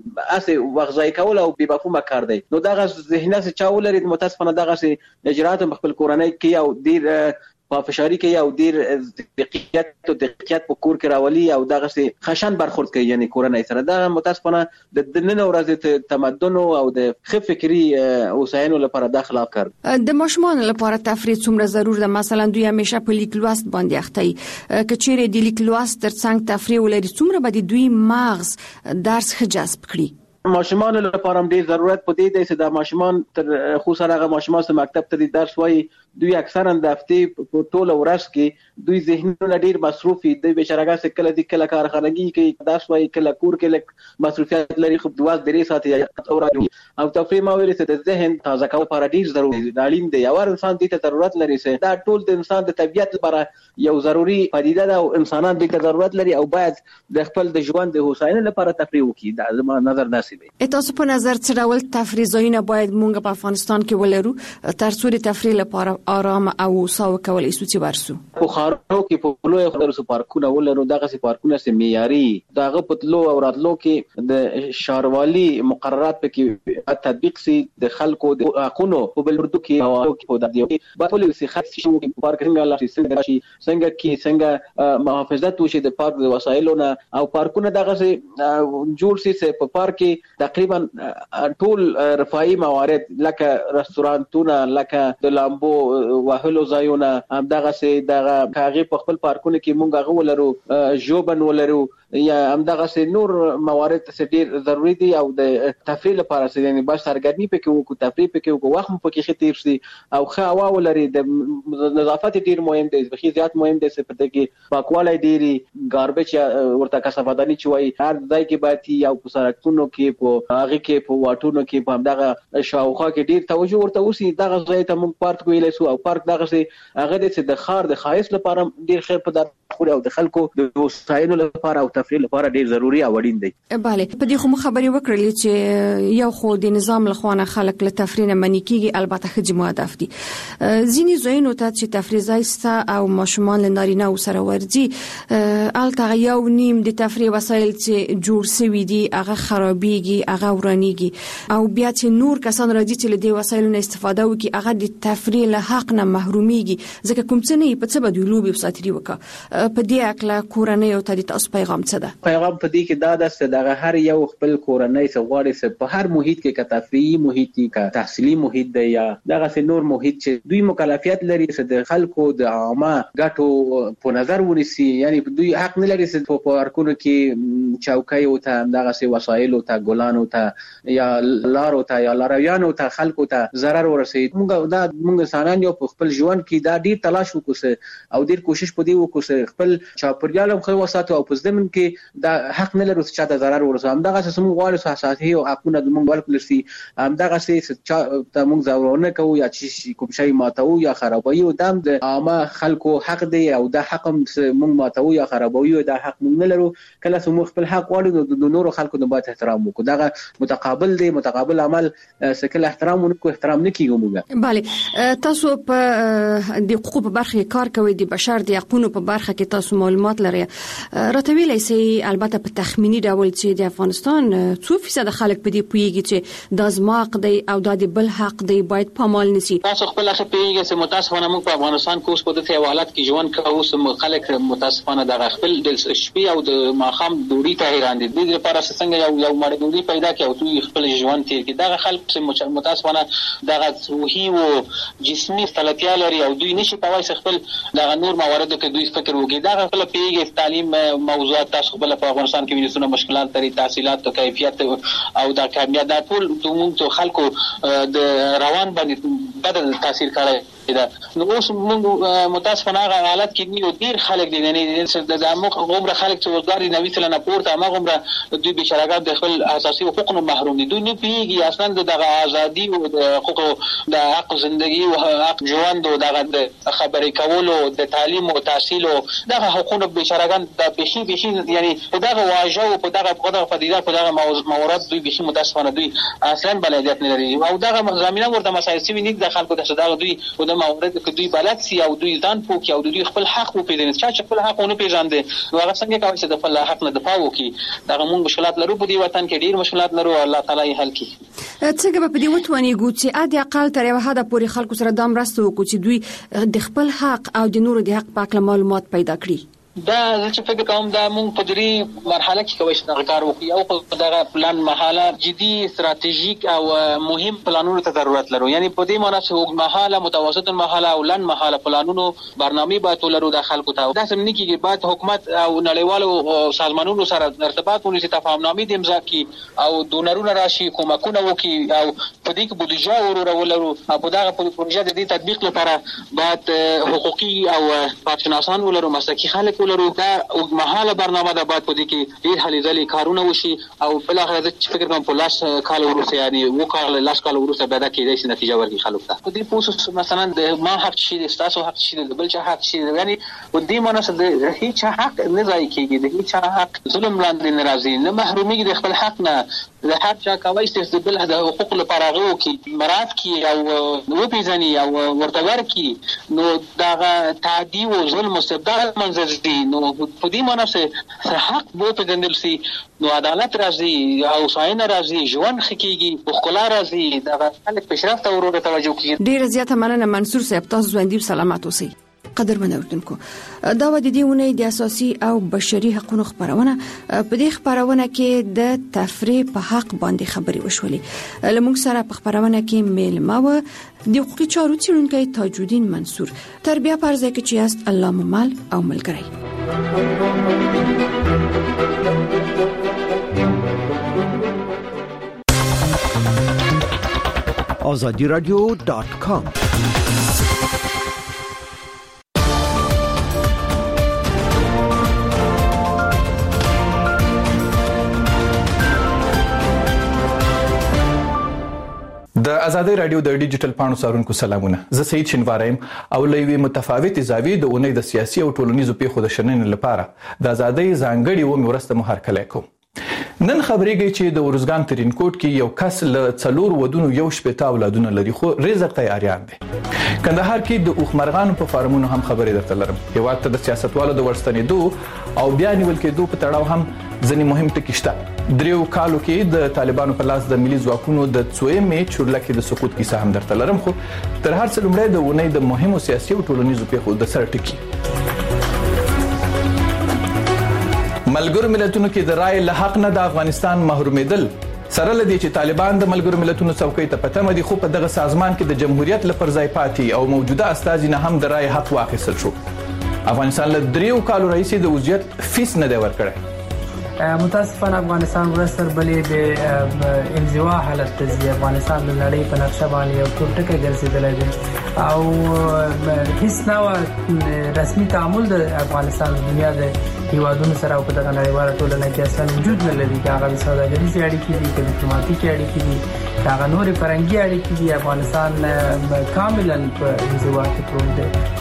اسه وخت ضایع کول او بې مفهومه کار دی. نو دغه ذهنیت چې چا ولري متاسفانه دغه اجرات خپل کورنۍ کې او ډیر پافشاری کوي او ډیر دقیقت په کور کې راولي او دغه سي خشن برخورد کوي یعنی کورنۍ سره. دا متاسفانه د نن ورځ تمدن او د ښه فکری اوساینو لپاره د خلاف کار. د ماشومان لپاره تفریح څومره ضرور ده؟ مثلا دوی همیشه په لیک لوست باندې اخته وي، کچېره د لیک لوست ترڅنګ تفریح ولري څومره به دوی مغز درس ښه جذب کړي؟ ماشومان لپاره هم ډیر ضرورت پدې دی چې د ماشومان تر خصوصا هغه ماشومان چې مکتب ته درس وایي دوی اکثرا د هفتې په ټوله ورځ کې دوی ذهنونه ډیر مصروف دي. د بشرګه کله د کله کارخانګي کې درس وایي، کله کور کې لک مصروفیت لري، خو 2-3 ساعت او تفریح ما ویل چې د ذهن تازه کول لپاره ډیر ضروري دی. اړین دی یو انسان دې ته ضرورت لري چې دا ټول د انسان د طبيعت لپاره یو ضروري پدیده ده او انسانان دې ته ضرورت لري او باید د خپل د ژوند د هوساینې لپاره تفریح وکړي. دا زما نظر داسې دی. تاسو په نظر څه ډول تفریح ځایونه باید مونږ په افغانستان کې ولرو تر څو د تفریح لپاره آرام او ساو کولای شو چې ورسو؟ په خارو کې په لوی خدای پارکونه ولرو، دغه سي پارکونه سي معیاري دغه پتلو او راتلو کې د شهروالي مقررات پکې تطبیق سي، د خلکو د حقوقو په بلوردو کې او په دغه په ټولو سي خاص شي پارکینګ الله سي څنګه محافظت وشي د پارک د وسایلونو او پارکونه دغه سي جوړ سي په پارک کې تقریبا ټول رفاهي موارد لکه رستورانتونه، لکه د لامبو وهلو ځایونه، هم دغه سي دغه کاغي په خپل پارکونه کې مونږ غو ولرو، جوبن ولرو یا هم دغه سي نور موارد چې ډیر ضروری دي او د تفریح لپاره چې یعنی باید سرګرمي پکې وکړو، تفریح پکې وکړو، وخت پکې خطیر شي او ښه هوا ولري. د نظافت ډیر مهم دی، بخي زیات مهم دی چې په دې کې پاکوالی ډیری ګاربیج ورته کثافاتداني چوي هر ځای کې باید یو په سړکونو کې په هغه کې په واټونو کې په دغه شاوخوا کې ډیر توجه ورته وسی. دغه ځای ته موږ پارک ویلای شو او پارک دغه سي هغه د خار د خایس لپاره ډیر خیر په دغه او د خلکو د وسایلو لپاره او تفریح لپاره ډیر ضروری او اړین دی. bale په دې خو خبرې وکړلې چې یو خو د نظام لخوانه خلک له تفریح نه منې کیږي، البته خځې مهدف دي. ځینې ځایونو ته چې تفریح ځایسته او ماشومان له نارینه سره ورځي الته یو نیم د تفریح وسایل چې جوړ شوي دي هغه خرابېږي، هغه ورانېږي او بیا چې نور کسان راځي چې له دې وسایلو نه استفاده وکړي هغه د تفریح له حق نه محرومېږي. ځکه کوم څه نه په څه به د لوبي وساتري وکړه. په دې اکلا کورنۍ او ته د تاسو پیغام څه ده؟ پیغام په دې کې دا ده چې دغه هر یو خپل کورنۍ سغواړي چې په هر محیط کې کا تفریحي محیط کې کا تحصیلي محیط دی یا دغه سي نور محیط چې دوی مکلفیت لري چې د خلکو د عامه ګټو په نظر ونیسي. یعنی دوی حق نه لري چې په پارکونو کې چوکۍ او ته دغه سي وسایل او ته ګلان او ته یا لار او ته یا لارویان او ته خلکو ته zarar ورسي. موږ انسانان یو په خپل ژوند کې دا ډیر تلاش وکړو او ډیر کوشش پدې وکړو خپل چاپریال هم خو وساتو او په ځمن کې دا حق نه لري چې چاته zarar ورسو. هم دغه څه موږ غواړو اساسي او حقونه د موږ ورکړل شي. هم دغه څه چې موږ ضرورونه کوو یا چې کوم شی ماتو یا خرابوي او د عامه خلکو حق دی او دا حق موږ ماتو یا خرابوي او دا حق موږ نه لرو. کله چې موږ خپل حق غواړو د نورو خلکو نه باید احترام وکړو. دغه متقابل دی، متقابل عمل سکه احترام ونکو احترام نه کیږي موږ. bale تاسو په د حقوقو په برخه کار کوي، د بشر د حقوقو په برخه کې تاسو معلومات لري. راته ویلای سي البته په تخمینی ډول چې د افغانستان 2% خلک په دې پويږي چې د ازماق دی او د بل حق دی باید پامال نشي. تاسو خپل څه پیږي چې متاسفانه موږ په افغانستان کې اوس په دې حوالات کې ژوند کوو چې خلک متاسفانه د خپل د شپې او د ماخام دوړي ته حیران دي. د دې لپاره څنګه یو مړ دوړي پیدا کړي او دوی خپل ژوند تیر کړي. دا خلک چې متاسفانه د روحي او جسمي ستړیا لري او دوی نشي کولای خپل د نور مواردو کې دوی فکر وکړي. دا خپل پیږي تعلیم موضوعات تاسو خپل په افغانستان کې وینئ مشکلات لري، تحصیلات او کیفیت او د کامیابی د ټول موږ خلکو د روان باندې بدل تاثیر کوي. نو اوس موږ متاسفانه هغه حالت کې نیو ډیر خلک دي نه د عمر خلک چې وزاري نوي سره نه پورته هغه عمر دوی بشراګات د خپل اساسي حقوقو محروم دي. دوی نه پیږي اصلا د ازادي او د حقوقو د حق ژوندۍ او حق ژوند او د خبرې کولو د تعلیم او تحصیل او د حقوقو بشراګان د بشي یعنی په دغه واجو او په دغه پدیده په دغه موارد دوی بشي متاسفانه دوی اصلا بلدیت نه لري او دغه زمينه ورته مسایل سوي نه د خلکو د صداقت دوی او مورد کې دوی بلد سي او دوی ځان پوکي او دوی خپل حق وپیژني چې خپل حق ونه پیژاندي نو هغه څنګه کوي چې د خپل حق نه دفاع وکړي دا موږ مشکلات لرو په دې وطن کې ډیر مشکلات لرو الله تعالی یې حل کړي. څنګه په دې وتوانیږو چې اده اقل تر یو حد پورې خلکو سره دا مرسته وکړي چې دوی د خپل حق او د نورو د حق په اړه معلومات پیدا کړي؟ دا چې فکر کوم دا موږ په دې مرحله کې کوي چې کار وکړي او په دغه پلان مرحله جدي استراتیژیک او مهم پلانونو ته ضرورت لرو. یعنی په دې معنی چې وګ مرحله متوسط مرحله او لن مرحله پلانونو برنامه باید ولرو د خلکو ته. دا سم نه کیږي بعد حکومت او نړیوالو سازمانونو سره ارتباط ونیسي تفاهمنامه د امضا کی او دونرونه راشي کومکونه وکړي او په دې کې بودیجه ولرو او په دغه پروژه د تطبیق لپاره باید حقوقي او پارتنران ولرو مسلکي خلک لرو. دا اوږدمهاله برنامه ده باید په دې کې ډېر هلې ځلې کارونه وشي او بالاخره زه چې فکر کوم په 10 کال وروسته یعنی 10 کال وروسته به دا کېدای شي نتیجه ورکړي خلکو ته. په دې پوسټ مثلا د ما حق شي د تاسو حق شي د بل چا حق شي یعنی په دې معنی چې د هیڅ حق نه ځای کېږي د هیڅ حق ظلم لاندې نه راځي نه محرومي د خپل حق نه د حق چا کوي چې د بل د حقوق لپاره غو کې مراد کې او و پیژني او ورته ورکړي نو دا تعدی او ظلم مستبدل منځ نو په دې معنی چې حق به پیژندل شي نو عدالت راځي او ساين راځي ژوند خکېږي بخلا راځي د خلک پیشرفت او ورور توجه کوي. ډیر زیاته مننه منصور صاحب تاسو ژوندۍ سلامات اوسئ. قدرمن اوردونکو دا و د دې ونې د اساسي او بشري حقوقو خبرونه په دې خبرونه کې د تفریح په حق باندې خبري وشولې. لمونږ سره په خبرونه کې میلمه و د حقوقي چارو څیړونکي تاج الدین منصور. تربیه پرځه کې چې است الله ممال او ملګری. azadiradio.com د ازادي رادیو د ډیجیټل پاڼو سارونکو سلامونه. زه سید شنوارم او لوی متفاوت زاویې د اونۍ د سیاسي او ټولنیزو پیښو د شننې لپاره د ازادي ځانګړي و مرسته مهارکلای کوم. نن خبرېږي چې د ورزګان ترینکوټ کې یو کس له 4 ودونو یو شپېته اولادونه لري خو رزق تیاریان دي. کندهار کې د اوخمرغانو په فارمونو هم خبرې درته لرم. هیواد ته د سیاستوالو د ورستنېدو او بیا نیول کېدو په تړاو هم ځینې مهم ټکي شته. 3 کالو کې د طالبانو په لاس د ملي ځواکونو د څوېمې چورلکې د سقوط کیسه هم درته لرم خو تر هر څه لومړی د اونۍ د مهمو سیاسي او ټولنیزو پیښو د سر ټکي. ملګرو ملتونو کې د رای له حق نه د افغانستان محرومېدل سره لدی چې طالبان د ملګرو ملتونو څوکۍ ته پته مدي خو په دغه سازمان کې د جمهوریت لپاره ځای پاتې او موجوده استازي نه هم د رای حق واخیستل شو. افغانستان له 3 کالو راهیسې د وضعیت فیس نه دی ورکړی. متاسفانه افغانستان ورسره بلې د انزوا حالت ته ځي. افغانستان د نړۍ په نقشه باندې یو ټول ټکی ګرځېدلی دی او هیڅ نوع رسمي تعامل د افغانستان د دنیا د هیوادونو سره او په دغه نړیواله ټولنه کې اصلا وجود نه لري. چې هغه سوداګریزې اړیکې دي که ډیپلوماټیکې اړیکې دي که هغه نورې فرهنګي اړیکې دي افغانستان کاملا په انزوا کې پروت دی.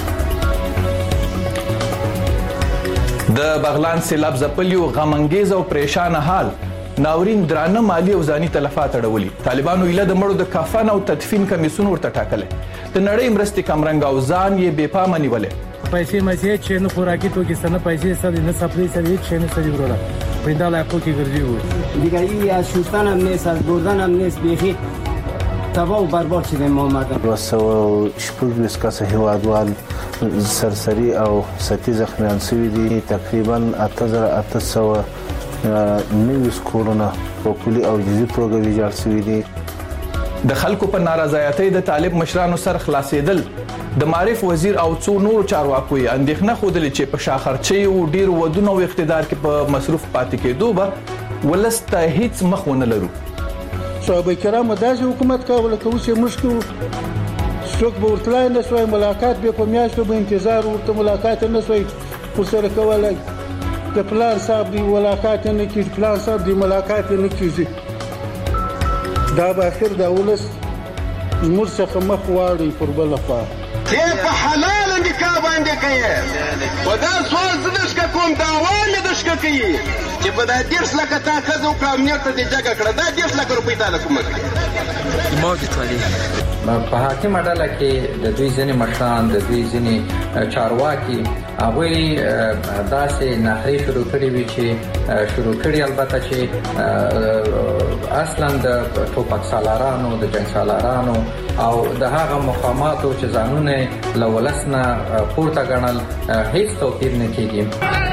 د بغلان سیلاب ځپلیو غمنګیز او پریشان حال ناورین درانه مالی او ځاني تلفات اړولي. طالبانو ایله د مړو د کفن او تدفین کمیسون ورته ټاکلې. د نړۍ مرستې کمرنګ او ځان یې بې پامه نیولې. پیسې مې چې نه خوراکي توکي سره پیسې سره نه سپلای سره هیڅ نه سره وروړه. پرنده لا کو کې ګرځي و. دیگه از شستن هم نیست از بردن هم نیست بیخی تباه و برباد شده ما آمدن. 226 کس هیوادوال سرسری او سطحي زخمیان شوي دي. تقریبا 8800 نوي کورونه په کلي او جزئي توګه ویجاړ شوي دي. د خلکو په ناراضایتۍ د طالب مشرانو سر خلاصېدل د معرف وزیر او څو نور چارواکو یې اندېښنه ښودلې چې په شاخرچۍ او ډیر ودونو او اقتدار کې په مصروف پاتې کېدو به ولس ته هیڅ مخ ونه لرو. صحابه کرام داسې حکومت کاوه لکه اوس یې موږ کوو. څوک به ورتلای نه شوی ملاقات به په میاشتو به انتظار ورته ملاقات نه شوی ورسره کولای. د پلان صاحب دی ملاقات نه کیږي پلان صاحب دی ملاقات نه کیږي. دا به اخر د ولس مرڅخه مخ واړي پر بل خوا. په حلال نکاح باندې کوي و دا سوال زدهشکه کوم دا وانه دشکه کوي چې په دا 10 لکه تا خزو کامنیت ته جګه کړه دا 10 لکه روپۍ تا کوم کړی موجود علي په حاکمه ډله کې د دوی ځینې مشران د دوی ځینې چارواکي هغوی داسې نهرې شروع کړې وي چې شروع کړي البته چې اصلا د ټوپک سالارانو د جنګ سالارانو او د هغه مقاماتو چې ځانونه له ولس نه پورته ګڼل هیڅ توپیر نه کېږي.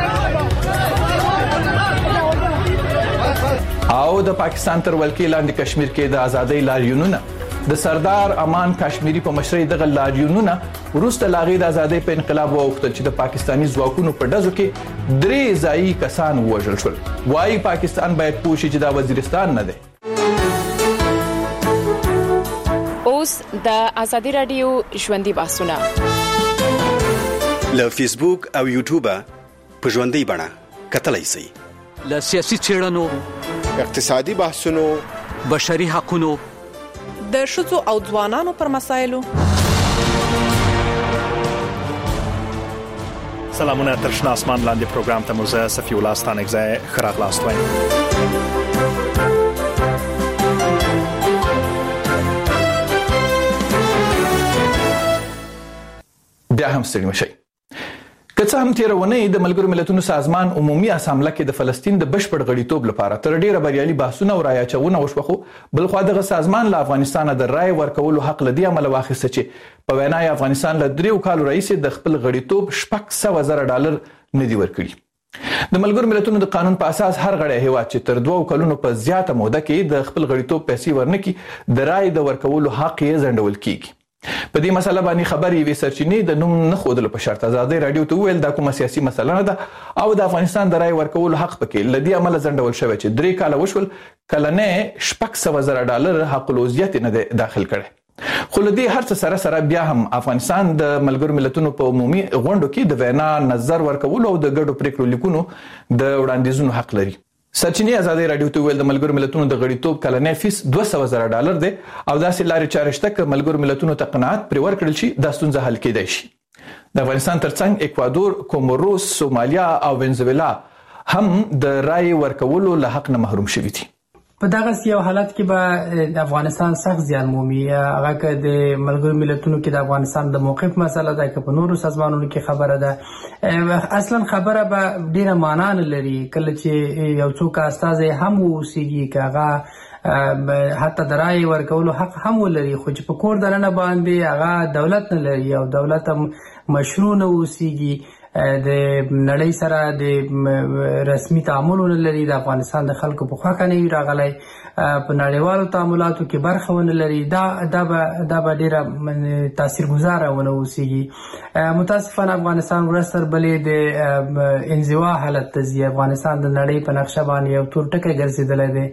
او د پاکستان تر ولکې لاندې کشمیر کې د ازادۍ لاریونونه د سردار امان کشمیری په مشرۍ دغه لاریونونه وروسته لاغې د ازادۍ په انقلاب وغوښتل چې د پاکستاني ځواکونو په ډزو کې 3 ځایي کسان ووژل شول. وايي پاکستان باید پوه شي چې دا وزیرستان نه دی. اوس د ازادي رادیو ژوندۍ بحثونه له فیسبوک او یوټیوب په ژوندۍ بڼه کتلای شئ. له سیاسي چیرنو اقتصادي بحثونو بشري حقوقو د ښځو او ځوانانو پر مسایلو. سلامونه تر شنه اسمان لاندې پروګرام ته مو زه صفي الله ستانکزی خراغلاست وایم. بیا هم ستړي مشئ. که څه هم تیرونې د ملګرو ملتونو سازمان عمومي اسامبله کې د فلسطین د بشپړ غړیتوب لپاره تر ډیره بریالي بحثونه او رايچونه وشوه، خو بلخوا دغه سازمان له افغانستان د رای ورکولو حق لدی عمل واخیسته چې په وینای افغانستان له 3 کالو رئیس د خپل غړیتوب $600,000 نه دی ورکړي. د ملګرو ملتونو د قانون په اساس هر غړی هیواد چې تر 2 کلونو په زیاته موده کې د خپل غړیتوب پیسې ورنکي د رای د ورکولو حق یې ځنډول کیږي. په دې مسله باندې خبرې وی سرچینې د نوم نه خودلو په شرط ازادي رادیو ته ویل دا کومه سیاسي مسله نه ده او د افغانستان د رای ورکولو حق پکې لدی عمل ځنډول شوی چې 3 کاله وشول کلنې $600,000 حق الوزیت نه داخل کړي. خو لدی هر څه سره بیا هم افغانستان د ملګرو ملتونو په عمومي غونډو کې د وینا نظر ورکولو او د ګډو پریکړو لیکونو د وړاندیزونو حق لري. سرچینې ازادي رادیو ته ویل د ملګرو ملتونو د غړیتوب کلنې فیس $200,000 دی او داسې لارې چارې شته چې ملګرو ملتونو ته قناعت پر ورکړل شي دا ستونزه حل کېدای شي. د افغانستان ترڅنګ اکوادور، کوموروس، سومالیا او وینزویلا هم د رای ورکولو له حق نه محروم شوي دي. په دغه یو حالت کې به د افغانستان سخت زیان مومي. هغه که د ملګرو ملتونو کې د افغانستان د موقف مسله ده که په نورو سازمانونو کې خبره ده، اصلا خبره به ډیره معنا نه لري. کله چې یو څوک استازی هم اوسېږي که هغه حتی د رای ورکولو حق هم ولري خو چې په کور دننه باندې هغه دولت نه لري او دولت هم مشروع نه اوسېږي، د نړۍ سره د رسمي تعاملونه لري، د افغانستان د خلکو په خوا نه وي راغلی، په نړیوالو تعاملاتو کې برخه ونه لري، دا به ډیره تاثیرګذاره ونه اوسېږي. متاسفانه افغانستان ورځ تر بلې د انزوا حالت ته ځي. افغانستان د نړۍ په نقشه باندې یو تور ټکی ګرځېدلی دی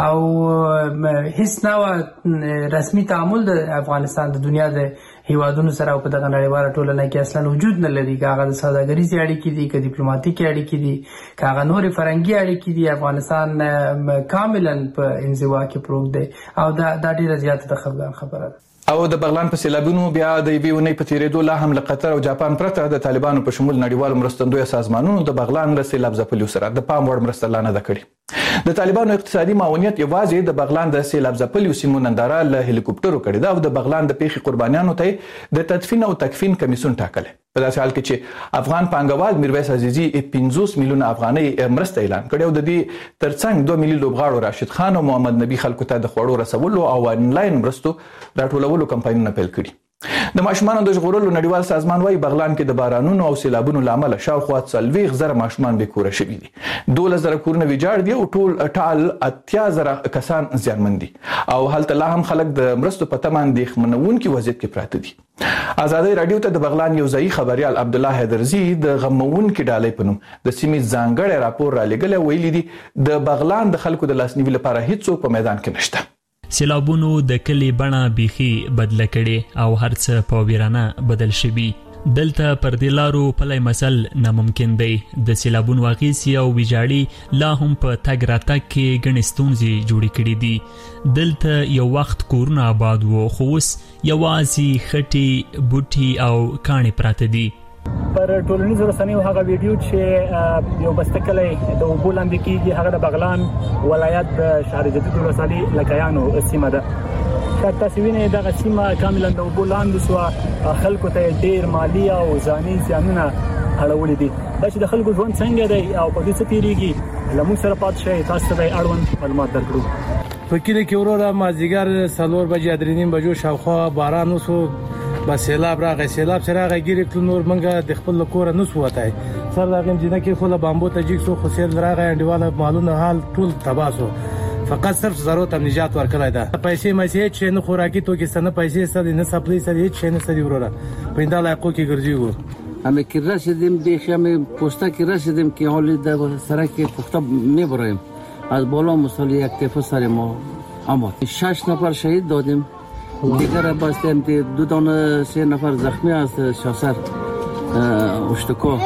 او هیڅ نوع رسمي تعامل د افغانستان د دنیا د هیوادونو سره او په دغه نړیواله ټولنه کې اصلا وجود نه لري. که هغه د سوداګریزې اړیکې دي که ډیپلوماټیکې اړیکې دي که هغه نورې فرهنګي اړیکې دي، افغانستان کاملا په انزوا کې پروت دی او دا ډیره زیاته د خفګان خبره ده. او د بغلان په سیلابونو بیا د یوې اونۍ په تیریدو لا هم له قطر او جاپان پرته د طالبانو په شمول نړیوالو مرستندویه سازمانونو د بغلان له سیلاب ځپلیو سره د پام وړ مرسته لا نه ده کړې. د طالبانو اقتصادي معاونیت یوازې د بغلان د سیلاب ځپلیو سیمو ننداره له هلیکوپټرو کړې ده او د بغلان د پیښې قربانیانو ته د تدفین او تکفین کمیسیون ټاکلی. په داسې حال کې چې افغان پانګوال میرویس عزیزي 50 میلیونه افغانۍ مرسته اعلان کړې او د دې ترڅنګ 2 ملي لوبغاړو راشد خان او محمد نبی خلکو ته د خوړو رسولو او انلاین مرستو راټولولو کمپاینونه پیل کړي. د ماشومانو د ژغورلو نړیوال سازمان وايي بغلان کې د بارانونو او سیلابونو لامل شاوخوا 40,000 ماشومان بې کوره شوي دي. 12,000 کورونه ویجاړ دي او ټال 80,000 کسان زیانمن دي او هلته لا هم خلک د مرستو په تمه اندېښمنونکي وضعیت کې پراته دي. ازادي رادیو ته د بغلان یو ځایي خبريال عبدالله حیدرزي د غمونکي ډالۍ په نوم د سیمې ځانګړی راپور را لېږلی، ویلي دي د بغلان د خلکو د لاسنیوي لپاره هیڅوک په میدان کې نشته. سیلابونو د کلی بڼه بیخي بدله کړې او هر څه په ویرانه بدل شوي. دلته پر دې لارو پلی مسل ناممکن دی. د سیلابونو اغیزې او ویجاړي لا هم په تګ راتګ کې ګڼې ستونزې جوړې کړې دي. دلته یو وخت کورونه آباد وو خو اوس یوازې خټې، بوټي او کاڼې پراته دي. پر ټولنیزو رسنیو هغه ویډیو چې یو بستکلی د اوبو لاندې کېږي هغه د بغلان ولایت د شهر جدید ولسوالۍ لکیانو سیمه ده. تاسو وینئ دغه سیمه کاملا د اوبو لاندې سوه خلکو ته ډېر مالي او ځاني زیانونه اړولي دي دا چې د خلکو ژوند څنګه دی او په دې څه تیریږي له موږ سره پاتې شئ تاسو ته اړوند معلومات درکړو. په کلی کې وروره مازدیګر 4 بجې 3:30 بجو شاوخوا باران وسو بس سیلاب راغی سیلاب سره غیرې کل نور منګه د خپل کور نه سو وته سر دغه جنہ کې خپل بامبو ته جګ سو خو سیل راغی انډیواله مالونه حال ټول تباسو فقط صرف ضرورت هم نجات ورکړای دا پیسې مې چې نه خوراکي تو کې سن پیسې سره نه سپلای سره هیڅ نه سړي وروره په انده لایقو کې ګرځي همه که رسیدیم دیگه همه پوستا که رسیدیم که حالی در سرک پخته میبریم از بالا مثال یک تفه سر ما اما 6 نفر شهید دادیم دیگر باستیم 2 دانه 3 نفر زخمی از شاسر اشتکا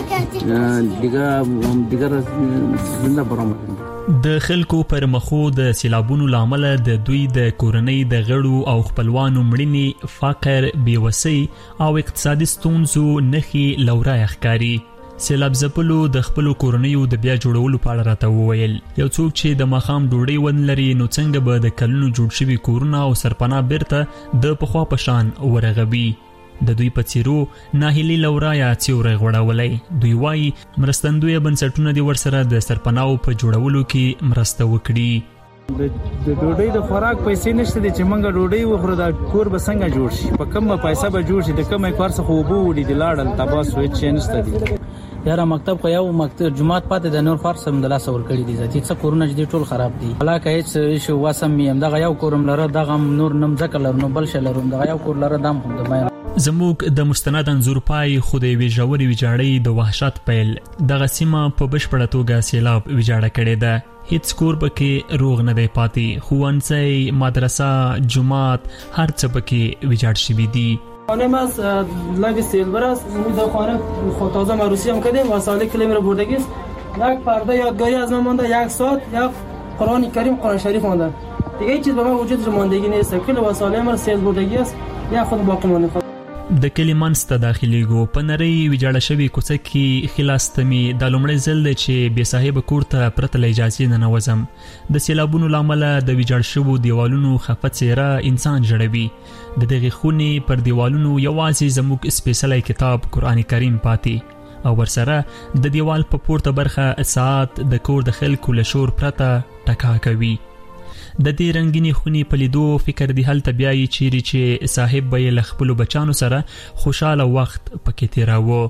دیگر زنده برآمدیم. د خلکو پر مخو د سیلابونو لامل د دوی د کورنۍ د غړو او خپلوانو مړینې فقر بیوسی او اقتصادي ستونزو نخي لورای ښکاری. سیلاب زپلو د خپل کورنیو د بیا جوړولو په اړه راته وویل یو څوک چې د مخام ډوډۍ ون لري نو څنګه به د کلونو جوړ شوي کورونه او سرپناه بیرته د پخوا په شان ورغبي. د دوی په څیرو ناهیلي لورایا څیوري غوړولای دوی وایي مرستندوی بنسټونه دی ورسره د سرپناو په جوړولو کې مرسته وکړي. د ډوډۍ د خوراک پیسې نشته چې منګه ډوډۍ وخورو دا کور به څنګه جوړ شي په کومه پیسې به جوړ شي د کومه کار څخه وبو وړي د لاړل تباسو هیڅ نشته دي یاره مکتب خو یو مکتب جمعات پاتې د نور فارسم د لاس ور کړی دي ځکه څه کورونه دي ټول خراب دي علاقه هیڅ شو واسم میم دغه یو کورم لره دغه نور نم ځکه لرنو بل شلرون دغه یو کور لره دام هم د زموږ د مستند انزور پای خدای ویژوري ویجاړی د وحشت پیل دغه سیمه په بشپړه توګه سیلاب ویجاړه کړې ده هیڅ کور بکې روغ نه دی پاتې خوانځي مدرسه جمعات هر څه بکې ویجاړ شوي دي. خانه ماست لگ سیلبر است در خانه خود تازه مروسی هم کردیم وسایل کلیم رو بردگی است یک پرده یادگاری از من مانده 1 ساعت یک قرآن کریم قرآن شریف مانده دیگه هیچ چیز به من وجود ماندگی نیست کل وسایل ما سیل بردگی است یا خود باقی مانده. د کلی منځ ته داخليږو په نری ویجاړه شوی کوڅه کې خلاصتمي د لومړی ځل دی چې بې صاحب کور ته پرته له اجازې نه نوځم. د سیلابونو لامل د ویجاړ شوو دیوالونو خفه څیره انسان جوړوي د دغه خونې پر دیوالونو یوازې زموږ سپیشلی کتاب قرآن کریم پاتې او ورسره د دیوال په پورته برخه ساعت د کور د خلکو له شور پرته ټکا کوي. د دې رنگینی خونی په لیدو فکر دی هلته بیاي چیرې چې صاحب به له خپل بچانو سره خوشاله وخت پکې تیراوه.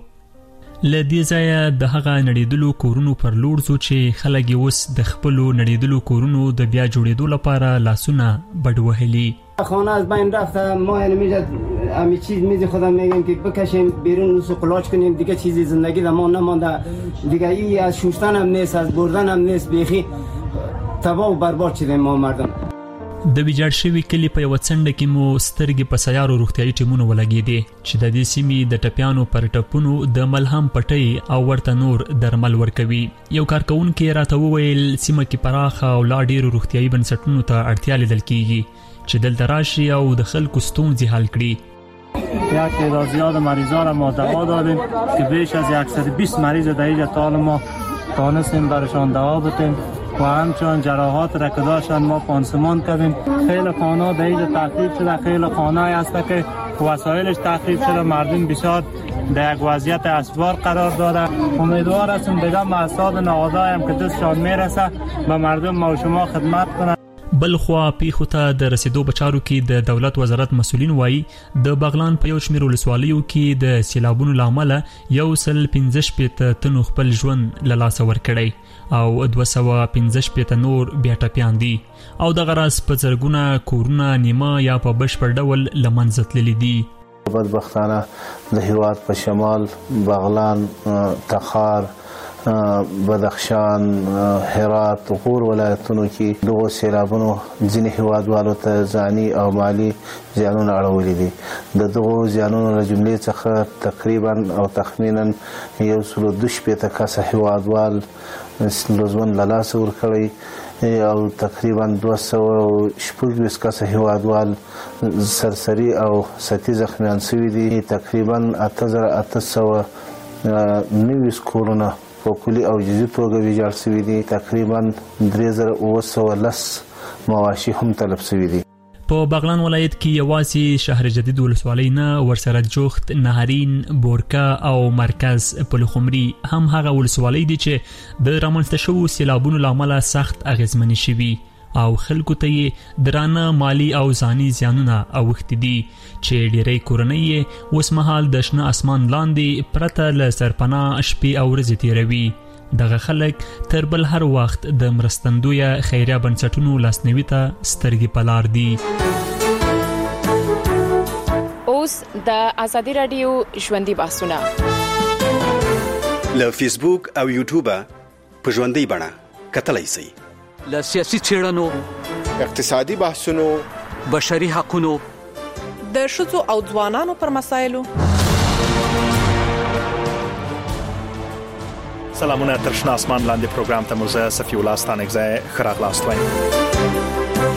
ل دې ځای د هغه نړیدلو کورونو پر لور زو چې خلک اوس د خپل نړیدلو کورونو د بیا جوړېدو لپاره لاسونه بډ وهلي. خانه از بین رفته ما نمیجد همه چیز میز خودم میگم که بکشیم بیرون و قلاچ کنیم دیگه چیزی زندگی در ما نمانده دیگه ای از شوستن هم نیست از بردن هم نیست بیخی تباہ و برباد شدیم ما مردم. د ویجاړ شوي کلی په یو څنډه کې مو سترګې په سیارو روغتیايي ټیمونو ولګېدې چې د دې سیمې د ټپیانو پر ټپونو د ملهم پټۍ او ورته نور درمل ورکوي. یو کارکونکي راته وویل سیمه کې پراخه او لا ډېرو روغتیايي بنسټونو ته اړتیا لیدل کیږي چې دلته راشي او د خلکو ستونزې حل کړي. یک تعداد زیاد مریضان را ما دوا دادیم که بیش از 120 مریض در اینجا تا حالا ما تانستیم برشان دوا بدیم و همچنان جراحات را که داشتن ما پانسمان کردیم. خیلی خانه در اینجا تخریب شده خیلی خانه هست که وسایلش تخریب شده مردم بسیار در یک وضعیت اسوار قرار داده. امیدوار هستیم دیگه محصولات نهادهای هم که دستشان میرسه به مردم ما و شما خدمت کنند. بل خوا پیښو ته د رسیدو بچارو کې د دولت وزارت مسولین وایي د بغلان په یو شمېر ولسوالیو کې د سیلابونو لامل 115 تنو خپل ژوند له لاسه ورکړی او 215 نور بیا ټپیان دي او دغه راز په زرګونه کورونه نیمه یا په بشپړ ډول له منځه تللي دي. بدبختانه د هیواد په شمال بغلان تخار بدخشان هرات غور ولایتونو کې دغه سیلابونو ځینې هیوادوالو ته ځاني او مالی زیانونه اړولي دي. د دغه زیانونو له جملې څخه تقریبا او تخمینا 112 کسه هیوادوال د ژوند له لاسه ورکړی او تقریبا 226 کسه هیوادوال سرسري او سطحي زخمیان شوي دي. تقریبا 8890 کورونه په کلي او جزئي توګه ویجاړ شوي دي. تقریبا 3810 مواشي هم تلف شوي دي. په بغلان ولایت کې یوازې شهر جدید ولسوالۍ نه ورسره جوخت، نهرین، بورکا او مرکز پلخمري هم هغه ولسوالۍ دي چې د رامنځته شوو سیلابونو له امله سخت اغیزمنې شوي او خلکو ته یې درانه مالی او ځاني زیانونه اوښتي دي چې ډیری کورنۍ یې اوس مهال د شنه اسمان لاندې پرته له سرپناه شپې او ورځې تیروي. دغه خلک تر بل هر وخت د مرستندویه خیریه بنسټونو لاسنیوي ته سترګې په لار دي. اوس د آزادي رادیو ژوندۍ بحثونه له فیسبوک او یوټیوب په ژوندۍ بڼه کتلای شئ. له سیاسي څېړنو، اقتصادي بحثونو، بشري حقونو، د ښځو او ځوانانو پر مسایلو. سلامونه، تر شنه اسمان لاندې پروګرام ته مو زه صفي الله ستانکزی ښه راغلاست وایم.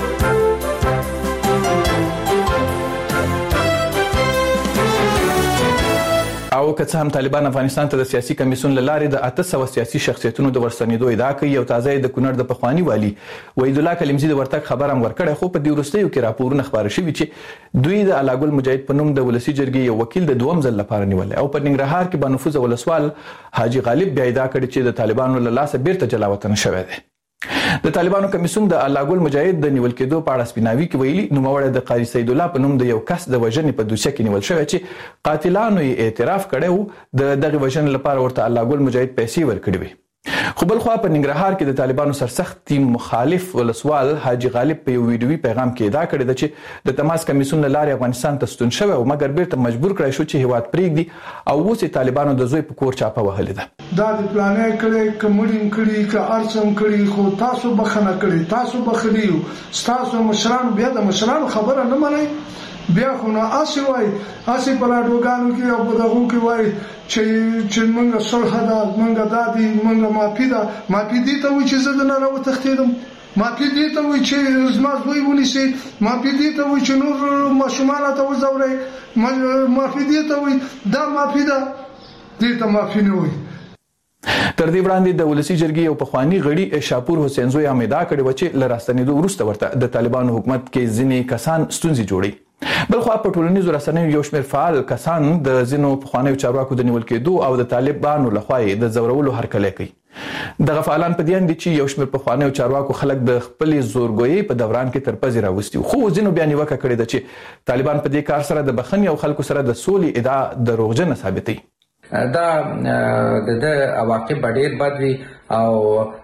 او که څه هم طالبان افغانستان ته د سیاسي کمیسیون له لارې د 800 سیاسي شخصیتونو د ورستنېدو ادعا کوي، او تازه د کونړ د پخوانی والي وحید الله کلیمزي د ورتګ خبر هم ورکړی، خو په دې وروستیو کې راپورونه خپاره شوي چې دوی د الله ګل مجاهد په نوم د ولسي جرګې یو وکیل د دوم ځل لپاره نیولی، او په ننګرهار کې بانفوذه ولسوال حاجي غالب بیا ادعا کړې چې د طالبانو له لاسه بیرته جلا وطن شوی دی. د طالبانو کمیسیون د الله ګل مجاهد د نیول کېدو په اړه سپیناوي کې ویلي نوموړی د قاری سید الله په نوم د یو کس د وژنې په دوسیه کې نیول شوی چې قاتلانو یې اعتراف کړی وو د دغه وژنې لپاره ورته الله ګل مجاهد پیسې ورکړې وي. خو بل خوا په ننګرهار کې د طالبانو سرسخت مخالف ولسوال حاجي غالب په یو ویډیوي پیغام کې ادعا کړې ده چې د تماس کمیسیون له لارې افغانستان ته ستون شوی او مګر بیرته مجبور کړی شو چې هیواد پرېږدي او اوس یې طالبانو د زوی په کور چاپه وهلې ده. دا د پلانې کړي کمړین کړي که ارڅم کړي، خو تاسو بخنه کړي، تاسو بخلیو، تاسو مشران بیا د مشران خبره نه منئ. بیا خو نه اسی وای اسی په راډیوګانو کې او په دغه کې وای چې موږ صلح ده، موږ دادی، موږ مافي دي ته وای چې زه نه راوتښتیدم، مافي دي ته وای چې زما زوی ونیسي، مافي دي ته وای چې نور ماشومان ته وزوري، مافي دي ته وای دا مافي ده، دې ته مافي نه وای. تر دې وړاندې د ولسی جرګې یو پخوانی غړي شاپور حسین زوی هم ادعا کړې و چې له راستنېدو وروسته ورته د طالبانو حکومت کې ځینې کسان ستونزې جوړي. بلخوا په ټولنیزو رسنیو یو شمېر فعال کسان د ځینو پخوانیو چارواکو د نیول کېدو او د طالبانو لخوا د ځورولو هرکلی کوي. دغه فعالان په دې اند دي چې یو شمېر پخوانیو چارواکو خلک د خپلې زورګویۍ په دوران کې تر پزې راوستي، خو ځینو بیا نیوکه کړې ده چې طالبان په دې کار سره د بخښنې او خلکو سره د سولې ادعا دروغجنه ثابتوي. دا د عواقب ډېر بد وي او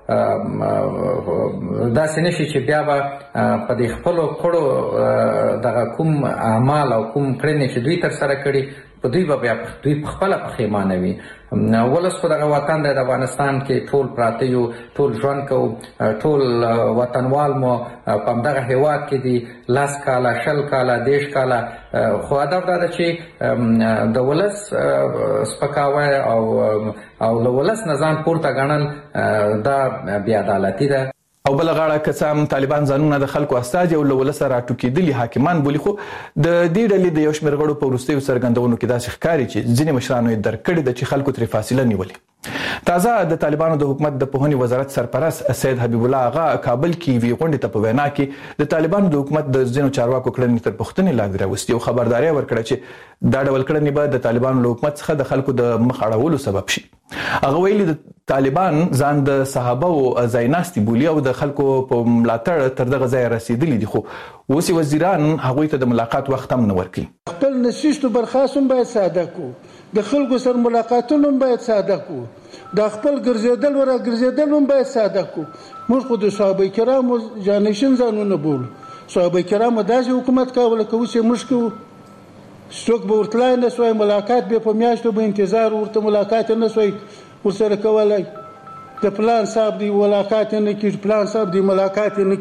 دا سنشي چې بیا به په دې خپل کړو دغه کوم اعمال او کوم کړنې چې دوی تر سره کړي په دوی به بیا دوی خپل پښیمانه وي. ولس په دغه وطن د افغانستان کې ټول پراته یو، ټول ژوند کوو، ټول وطنوال مو په دغه هیواد کې دي 10 کاله 20 کاله 10 کاله، خو هدف دا ده چې د ولس سپکاوی او له ولس نظام پورته ګڼل دا بې عدالتي ده. او بل غاړه کسام طالبان ځانونه د خلکو استاد او له ولسه راټوکېدلي حاکمان بولي، خو د دې ډلې د یو شمېر غړو په وروستیو څرګندونو کې داسې ښکاري چې ځینې مشرانو یې درک کړې ده چې خلکو ترې فاصله نیولې. تازه د طالبانو د حکومت د پوهنې وزارت سرپرست سید حبیب الله آغا کابل کې وی غونډې ته په وینا کې د طالبانو د حکومت د ځینو چارواکو کړنې تر پوښتنې لاندې راوستي او خبرداری ورکړه چې دا ډول کړنې به د طالبانو له حکومت څخه د خلکو د مخ اړولو سبب شي. هغه ویلي د طالبان ځان د صحابه او ځایناستي بولي او د خلکو په ملاتړ تر دغه ځای رسیدلي دي، خو اوس وزیران هغوی ته د ملاقات وخت هم نه ورکوي. خپل نشستو برخاستون باید ساده کو، د خلکو سره ملاقاتونه باید ساده کو، د خپل ګرځېدل هم باید ساده کو. موږ خو د صحابه کرامو جانشین ځانونه بولو، صحابه کرامو داسې حکومت کاوه لکه اوس یې موږ کوو. څوک به ورتلای نه سوای، ملاقات به په میاشتو به انتظار ورته ملاقات نه سوای ورسره کولی. د پلان صاحب دی ملاقات نه کیږي، پلان صاحب دی ملاقات نه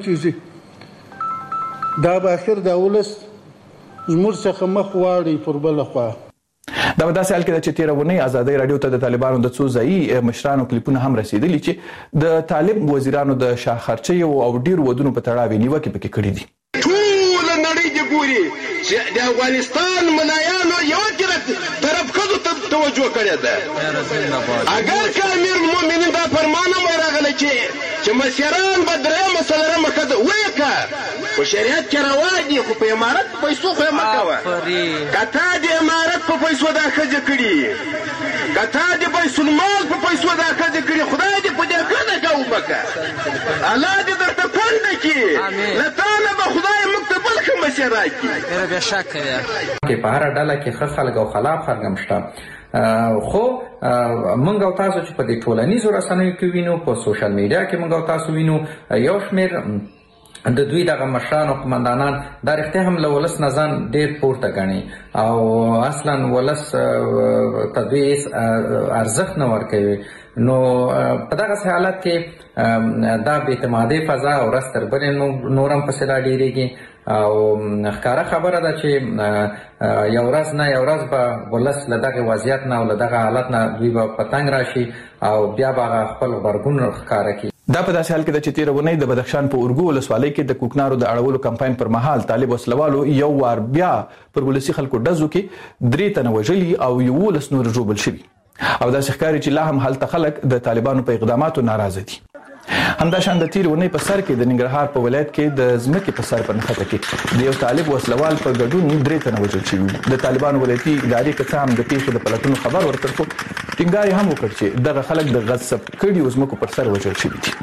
کیږي. دا به اخر د ولس زموږ څخه مخ واړي پر بل خوا. دا په داسې حال کې ده چې تېره اونۍ ازادۍ راډیو ته د طالبانو د څو ځایي مشرانو کلیپونه هم رسېدلي چې د طالب وزیرانو د شاخرچیو او ډېرو ودونو په تړاو نیوکې پکې کړي دي. ټول نړۍ دې ګوري چې د افغانستان ملایانو یو طرف کدو توجه کړې ده. اگر که امیر المؤمنین دا فرمان هم راغلی چې مسیران به درېیمه څلورمه ښځه ویې که په شریعت کې روا دي خو په امارت په پیسو خو یې مه کوه که تا د امارت په پیسو دا ښځې کړي که تا د بیت المال په پیسو دا ښځې کړي خدای دې په دې ګنه که وبکه الله دې درته پنډه کړي له تا نه به خدای موږ ته بل ښه مشر راکړي بېشکه دی په هره ډله کې ښه خلک او خلاف خلک هم شته خو موږ او تاسو چې په دې ټولنیزو رسنیو کې وینو په سوشل میډیا کې موږ او تاسو وینو یو شمېر د دوی دغه مشران او قمندانان دا رښتیا هم له ولس نه ځان ډېر پورته ګڼي او اصلا ولس ته دوی هېڅ ارزښت نه ورکوي نو په دغسې حالت کې دا بېاعتمادۍ فضا ورځ تر بلې نور هم پسې را ډېرېږي او ښکاره خبره ده چې یو ورځ نه یو ورځ به ولس له دغې وضعیت نه او له دغه حالت نه دوی به په تنګ راشي او بیا به هغه خپل غبرګون ښکاره کړي. دا په داسې حال کې ده چې تېره اونۍ د بدخشان په اورګو ولسوالۍ کې د کوکنارو د اړولو کمپاین پر مهال طالب وسلوالو یو وار بیا پر ولسي خلکو ډزو کې 3 تنه وژلي او 11 نور ژوبل شوي او داسې ښکاري چې لا هم هلته خلک د طالبانو په اقداماتو ناراضه دي. همداشان د تېرې اونۍ په سر کې د ننګرهار په ولایت کې د ځمکې په سر په نښته کې د یو طالب وسلوال په ګډون 3 تنه وژل شوي. د طالبانو ولایتي ادارې که څه هم د پیښې د پلټنو خبر ورکړ خو ټینګار یې هم وکړ چې دغه خلک د غصب کړیو ځمکو پر سر وژل شوي دي.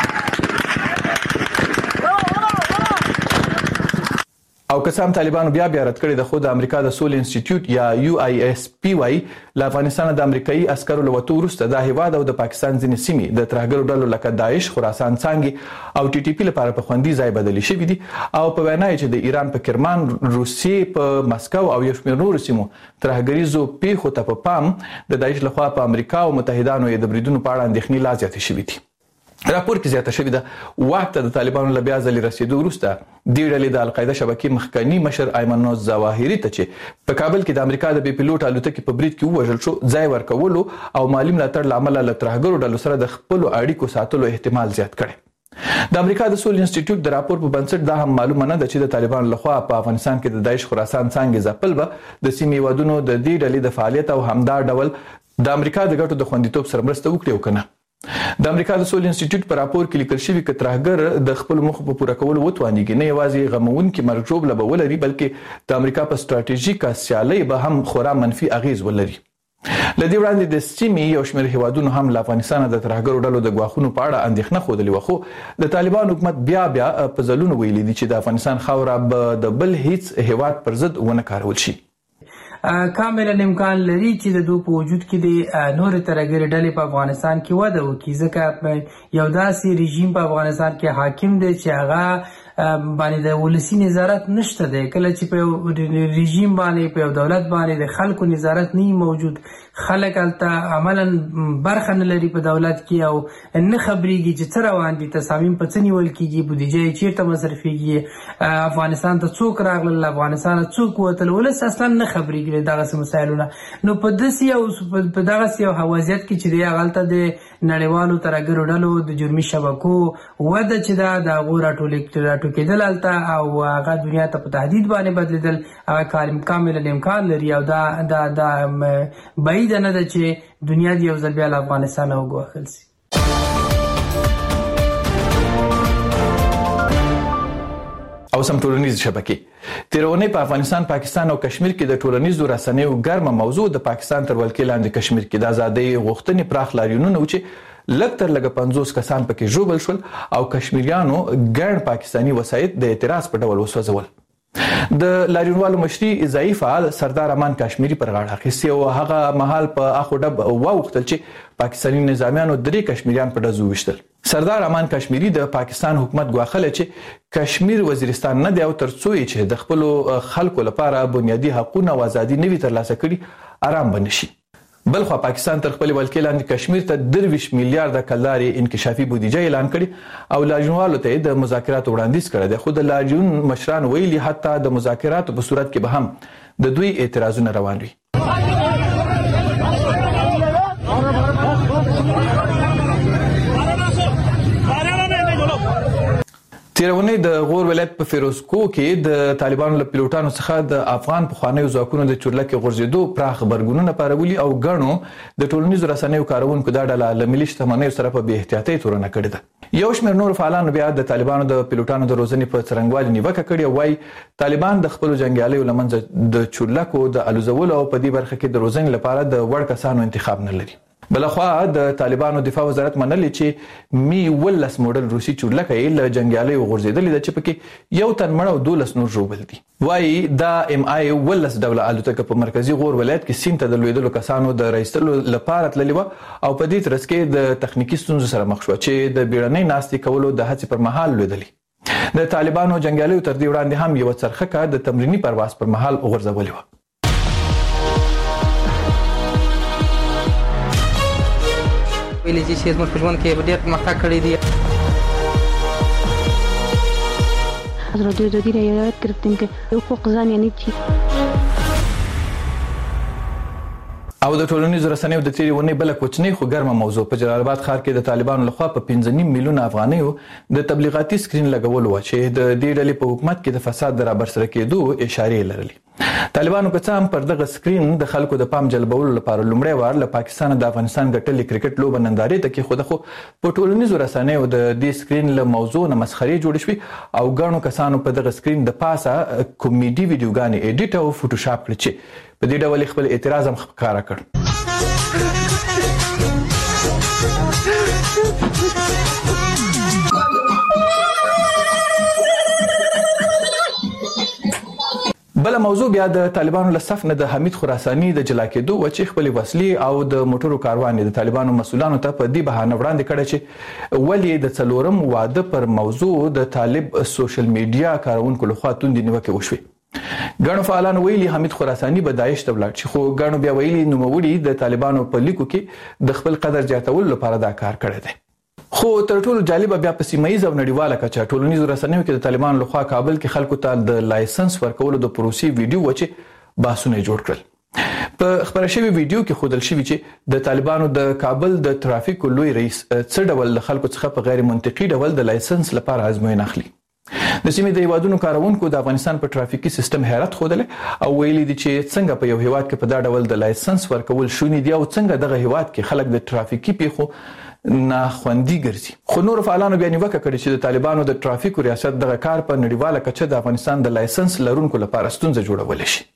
او که څه هم طالبانو بیا رد کړی د خو د امریکا د سول انسټیټیوټ یا UISP وايي له افغانستان د امریکایي عسکرو له وتو وروسته دا هیواد او د پاکستان ځینې سیمې د ترهګرو ډلو لکه داعش، خراسان څانګې او TTP لپاره په خوندي ځای بدلې شوي دي او په وینا یې چې د ایران په کرمان، روسیې په مسکو او یو شمېر نورو سیمو ترهګریزو پیښو ته په پام د داعش لخوا په امریکا او متحدانو یې د بریدونو په اړه اندېښنې لا زیاتې شوي دي. راپور کې زیاته شوې ده واک ته د طالبانو له بیا ځلې رسېدو وروسته دې ډلې د القاعده شبکې مخکني مشر ایمن الظواهري ته چې په کابل کې د امریکا د بې پیلوټ الوتکې په برید کې ووژل شو ځای ورکولو او مالي ملاتړ له امله له ترهګرو ډلو سره د خپلو اړیکو ساتلو احتمال زیات کړی. د امریکا د سول انسټیټیوټ د راپور په بنسټ دا هم معلومه نه ده چې د طالبانو لخوا په افغانستان کې د داعش خراسان څانګې ځپل به د سیمې هیوادونو د دې ډلې د فعالیت او همدا ډول د امریکا د ګټو د خوندیتوب سره مرسته وکړي او که نه. د امریکا د سول انسټیټیوټ په راپور کې لیکل شوي که ترهګر د خپل موخو په پوره کولو وتوانیږي نه یوازې غموونکي مرګ ژوبله به ولري بلکې د امریکا په ستراتیژیکه سیالۍ به هم خورا منفي اغیز ولري. له دې وړاندې د سیمې یو شمېر هیوادونو هم له افغانستان د ترهګرو ډلو د ګواښونو په اړه اندېښنه ښودلې وه خو د طالبان حکومت بیا په ځلونو ویلي دي چې د افغانستان خاوره به د بل هیڅ هیواد پر ضد ونه کارول شي. کاملا امکان لري چې د دوی په وجود کې د نور ترهګري ډلې په افغانستان کې وده وکړي ځکه یو داسې رژیم په افغانستان کې حاکم دی چې هغه باندې د ولسی نظارت نشته دی. کله چې په رژیم باندې په یو دولت باندې د خلکو نظارت نه موجود خلک هلته عملا برخه نه لري په دولت کې او نه خبرېږي چې څه روان دي، تصامیم په څه نیول کېږي، بودیجه یې چیرته مصرفېږي، افغانستان ته څوک راغلل، افغانستان څوک وتل، ولس اصلا نه خبرېږي دغسې مسایلونه. نو په دغسې یو وضعیت کې چې دی هغلته د نړیوالو ترهګرو ډلو د جرمي شبکو وده چې ده د هغو راټوکېدل هلته او هغه دنیا ته په تهدید باندې بدلېدل هغه کاملا امکان لري او دا بعیده نه ده چې دنیا د یو ځل بیا له افغانستانه وګوښل سي. او سم ټولنیز شبکې تېره اونۍ په افغانستان، پاکستان او کشمیر کې د ټولنیزو رسنیو ګرمه موضوع د پاکستان تر ولکې لاندې کشمیر کې د ازادۍ غوښتنې پراخ لاریونونه و چې لږ تر لږه 50 کسان پکې ژوبل شول او کشمیریانو ګڼ پاکستاني وسایط د اعتراض په ډول وسوځول. د لاریونوالو مشري ځایي فعال سردار امان کشمیری پر غاړه اخیستې او هغه مهال په اخو ډب واوښتل چې پاکستاني نظامیانو 3 کشمیریان په ډزو وشتل. سردار امان کشمیری د پاکستان حکومت ګواښله چې کشمیر وزیرستان نه دی او تر څو چې د خپلو خلکو لپاره بنیادي حقوقونه او ازادي نه وي ترلاسه کړي آرام به نشي. بلخوا پاکستان تر خپل ولکې لاندې کشمیر ته 23 میلیارډ کلدارې انکشافي بودیجه اعلان کړي او لاریونوالو ته د مذاکراتو وړاندیز کړی دی خو د لاریون مشران ویلي حتی د مذاکراتو په صورت کې به هم د دوی اعتراضونه روان وي. تیرونه د غور ولایت په فیروزکو کې د طالبانو له پیلوټانو څخه د افغان پخوانیو ځواکونو د چورلکې غورځېدو پراخ غبرګونونه پارولي او غنو د ټولنیزو رسنیو کارونکو د ډله له ملي شتمنیو سره په بې احتیاطۍ تورنه کړې ده. یو شمېر نور فعالانو بیا د طالبانو د پیلوټانو د روزنې په څرنګوالي نیوکه کړې او وايي طالبان د خپلو جنګیالیو له منځه د چورلکو د الوزولو او په دې برخه کې د روزنې لپاره د وړ کسانو انتخاب نه لري. بلخوا د طالبانو دفاع وزارت منلي چې می 12 موډل روسي چورلکه له جنگیالي غورځېدلې د چې پکې یو تن مړ او 12 نور ژوبل دي. وایي دا ام آی 12 ډوله الوتکه په مرکزی غور ولایت کې سیم ته د لویدلو کسانو د رئیسلو لپاره تللی و او په دې ترڅ کې د تخنیکی ستونزو سره مخ شو چې د بیړنۍ ناستې کولو د هڅې پر مهال لویدلې. د طالبانو جنگیالي تر دې وړاندې هم یو څرخه د تمرینی پرواز پر مهال غورځولې و. ویلي چې زموږ په ژوند کې ډېر پرمختګ کړی دی. حضرت وزیر یاد کردیم که حقوق زن یعنی چی؟ او د ټولنیزو رسنیو د تیری ونې بل کوچنی خو ګرمه موضوع په جلال آباد ښار کې د طالبانو لخوا په 15 میلیون افغانیو د تبلیغاتي سکرین لګول و چې د دې ډلې په حکومت کې د فساد د رابرسره کېدو اشاره لرلې. طالبانو که څه هم پر دغه سکرین د خلکو د پام جلبولو لپاره لومړی وار له پاکستان د افغانستان ګټلې کرکټ لوبه نندارې ته کې خو په ټولنیزو رسنیو د دې سکرین له موضوع نه مسخري جوړ شوې او ګڼو کسانو په دغه سکرین د پاسه کومیډي ویډیوګانې اډیټ او فوټوشاپ کړې چې په دې ډول خپل اعتراض هم ښکاره کړ. بل موضوع بیا د طالبانو له صف نه د حمید خراساني د جلا کېدو و چې خپل وسلې او د موټرو کاروان د طالبانو مسؤلانو ته په دې بهانه وړاندې کړی چې ولې د څلورم واده پر موضوع د طالب سوشل میډیا کارونکو لخوا توندې نیوکې وشوې. ګڼو فعالانو ویلي حمید خراساني به داعش ته ولاړ شي خو ګڼو بیا ویلي نوموړي د طالبانو په لیکو کې د خپل قدر زیاتولو لپاره دا کار کړی دی. خو تر ټولو جالب بیا په سیمایي او نړیواله کچه ټولنیزو رسنیو کې د طالبانو لخوا کابل کې خلکو ته د لایسنس ورکولو د پروسې ویډیو وچې باسونه جوړ کړل. په خبره شوی ویډیو کې خودل شوی چې د طالبانو د کابل د ترافیکو لوی رئیس څه ډول د خلکو څخه په غیر منطقي ډول د لایسنس لپاره ازموینه اخلي. د سیمې د هیوادونو کارونکو د افغانستان په ترافیکي سیستم حیرت خوده او ویلي دي چې څنګه په یو هیواد کې په دا ډول د لایسنس ورکول شونی دی او څنګه دغه هیواد کې خلک د ترافیکي پیښو نه خوندي ګرځي. خو نور فعالانو بیا نیوکه کړې چې د طالبانو د ترافیکو ریاست دغه کار په نړیواله کچه د افغانستان د لایسنس لرونکو لپاره ستونزه جوړول شي.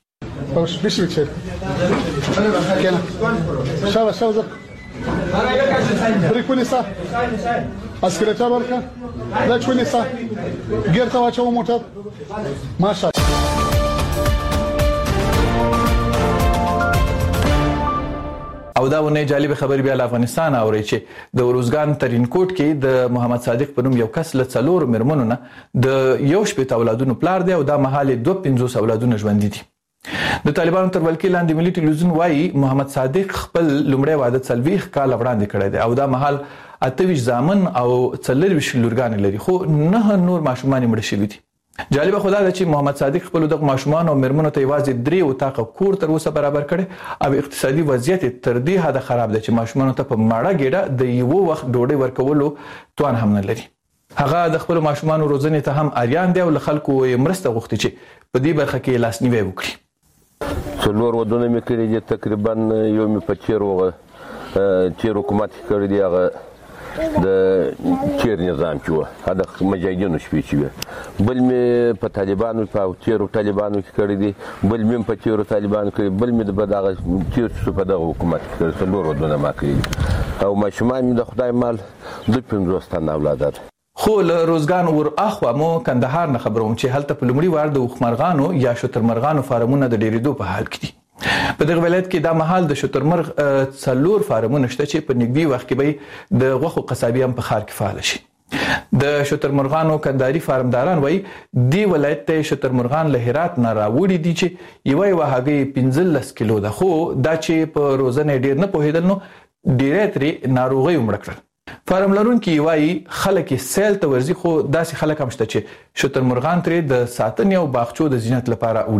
او دا ونه جالب خبر بیا له افغانستان اوري چې د روزګان ترینکوټ کې د محمد صادق په نوم یو کس له څلور مرمنو نه د یو شپږ اولادونو پلار دی او دا مهال 250 اولادونه ژوند دي. د طالبانو تر ولکې لاندې ملي ټلویزیون وایي محمد صادق خپل لومړی واده 40 کال وړاندې کړی دی او دا مهال 28 زامن او 40 لورګان لري خو نه نور ماشومان مړ شوي دي. جالب خدا ده چې محمد صادق خپل دغه ماشومان او مرمنو ته یوازې 3 وطاقه کور تر اوسه برابر کړي او اقتصادي وضعیت تر دې حد خراب ده چې ماشومان ته په ماړه ګډه د یو وخت ډوډۍ ورکولو توان هم نه لري. هغه د خپل ماشومان روزنې ته هم اریان دی او له خلکو مرسته غوښتي چې په دې برخه کې لاسنیوي وکړي. څلور ودونه مې کړي دي تقریبا یو مې په چیر حکومت کړی دی هغه د چیر نظام کې و هغه مجاهدینو شپې چې بل مې په طالبانو په چیرو طالبانو کې کړی دي بل مې په چیرو طالبانو کې بل مې د دغه چیر په دغه حکومت کې کړی څلور ودونه ما کړی او ماشومان د خدای مال د 50 تن اولاد دي. خو له روزګان ور اخوا مو کندهار نه خبروم چې هلته په لومړي وار د وخمرغانو یا شترمرغانو فارمونه د ډیریدو په حال کې دي. په دغه ولایت کې دا مهال د شترمرغ څلور فارمونه شته چې په نږدې وخت کې به د غوښو قصابي هم په ښار کې فعال شي. د شترمرغانو کندهاري فارمداران وایي دی ولایت ته شترمرغان له هرات نه راوړي دي چې یو هغه 15 کیلو ده خو دا چې په روزنه ډیر نه پوهیدل نو ډیره ترې ناروغي ومړ کړل. فارم لرونکي وایي خلک سیل ته ورځي خو داسې خلک هم شته چې شترمرغان ترې د ساتنې او باغچو د زینت لپاره وړي.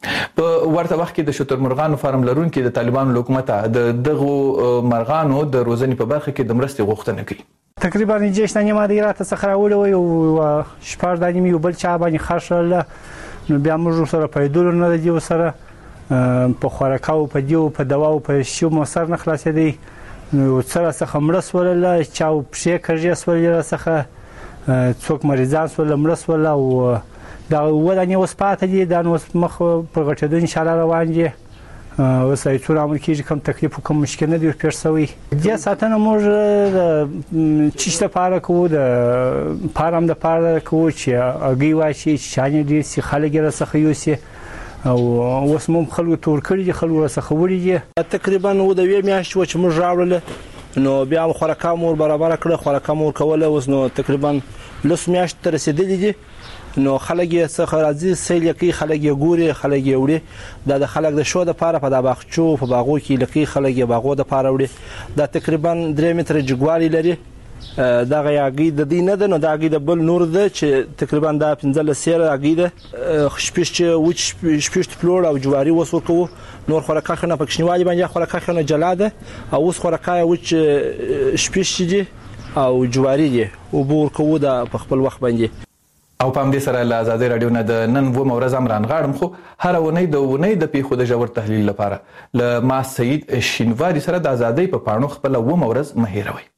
په ورته وخت کې د شترمرغانو فارم لرونکو د طالبانو حکومت د دغه مرغانو د روزنې په برخه کې د مرستې غوښتنه کوي. تقریبا جېش نه ما د ایرات څخه راوړی او شپږ دانې یو بل چا باندې خښل نو بیا موږ سره پیدول نه دی سره په خوراکاو په دیو په دواو په شیو مو سر نه خلاصېدی نو سره څخه مړس ولله چا پښې کړې سولې څخه څوک مریضان سول مړس ولا او دا ودانې اوس پاتې دي دا نو مخ په غټېدو ان شاء الله روان دي اوس یې څور عمل کېږي کوم تکلیف کوم مشکل نه دی پیښ شوی د ساتنه موږ چیشته پاره کوو د پارام د پاره کوو چې اګي واشي شانې دي سي خلک راڅخه یوسي او اوس مو خلکو تور کړی دي خلکو راڅخه وړي دي تقریبا نو د وی میاشت و چې موږ راوړل نو بیا خوراکه مور برابر کړه خوراکه مور کوله اوس نو تقریبا لس میاشت تر رسیدلې دي نو خلک یې څخه راځي سیل کوي خلک یې ګوري خلک یې وړي دا د خلک د شو د پاره په د باغچو په باغو کې لکه خلک یې باغو د پاره وړي دا تقریبا 3 متره جګوالي لري دا غیاګي د دې نه ده نو دا غي د بل نور ده چې تقریبا دا 15 سیر غي ده خشپش وچ شپشت فلور او جواري وسو کو نور خوراکه خنه پکښنیوالي باندې خوراکه خنه جلاده او اوس خوراکه وچ شپش دي او جواري دي او بور کو دا په خپل وخت باندې او په همدې سره له آزادۍ رادیو نه د نن و مورز امران غاړم خو هر ونې د پیښو د ژور تحلیل لپاره له ما سید شینواری سره د آزادۍ په پاڼو خپل و مورز مهیروي.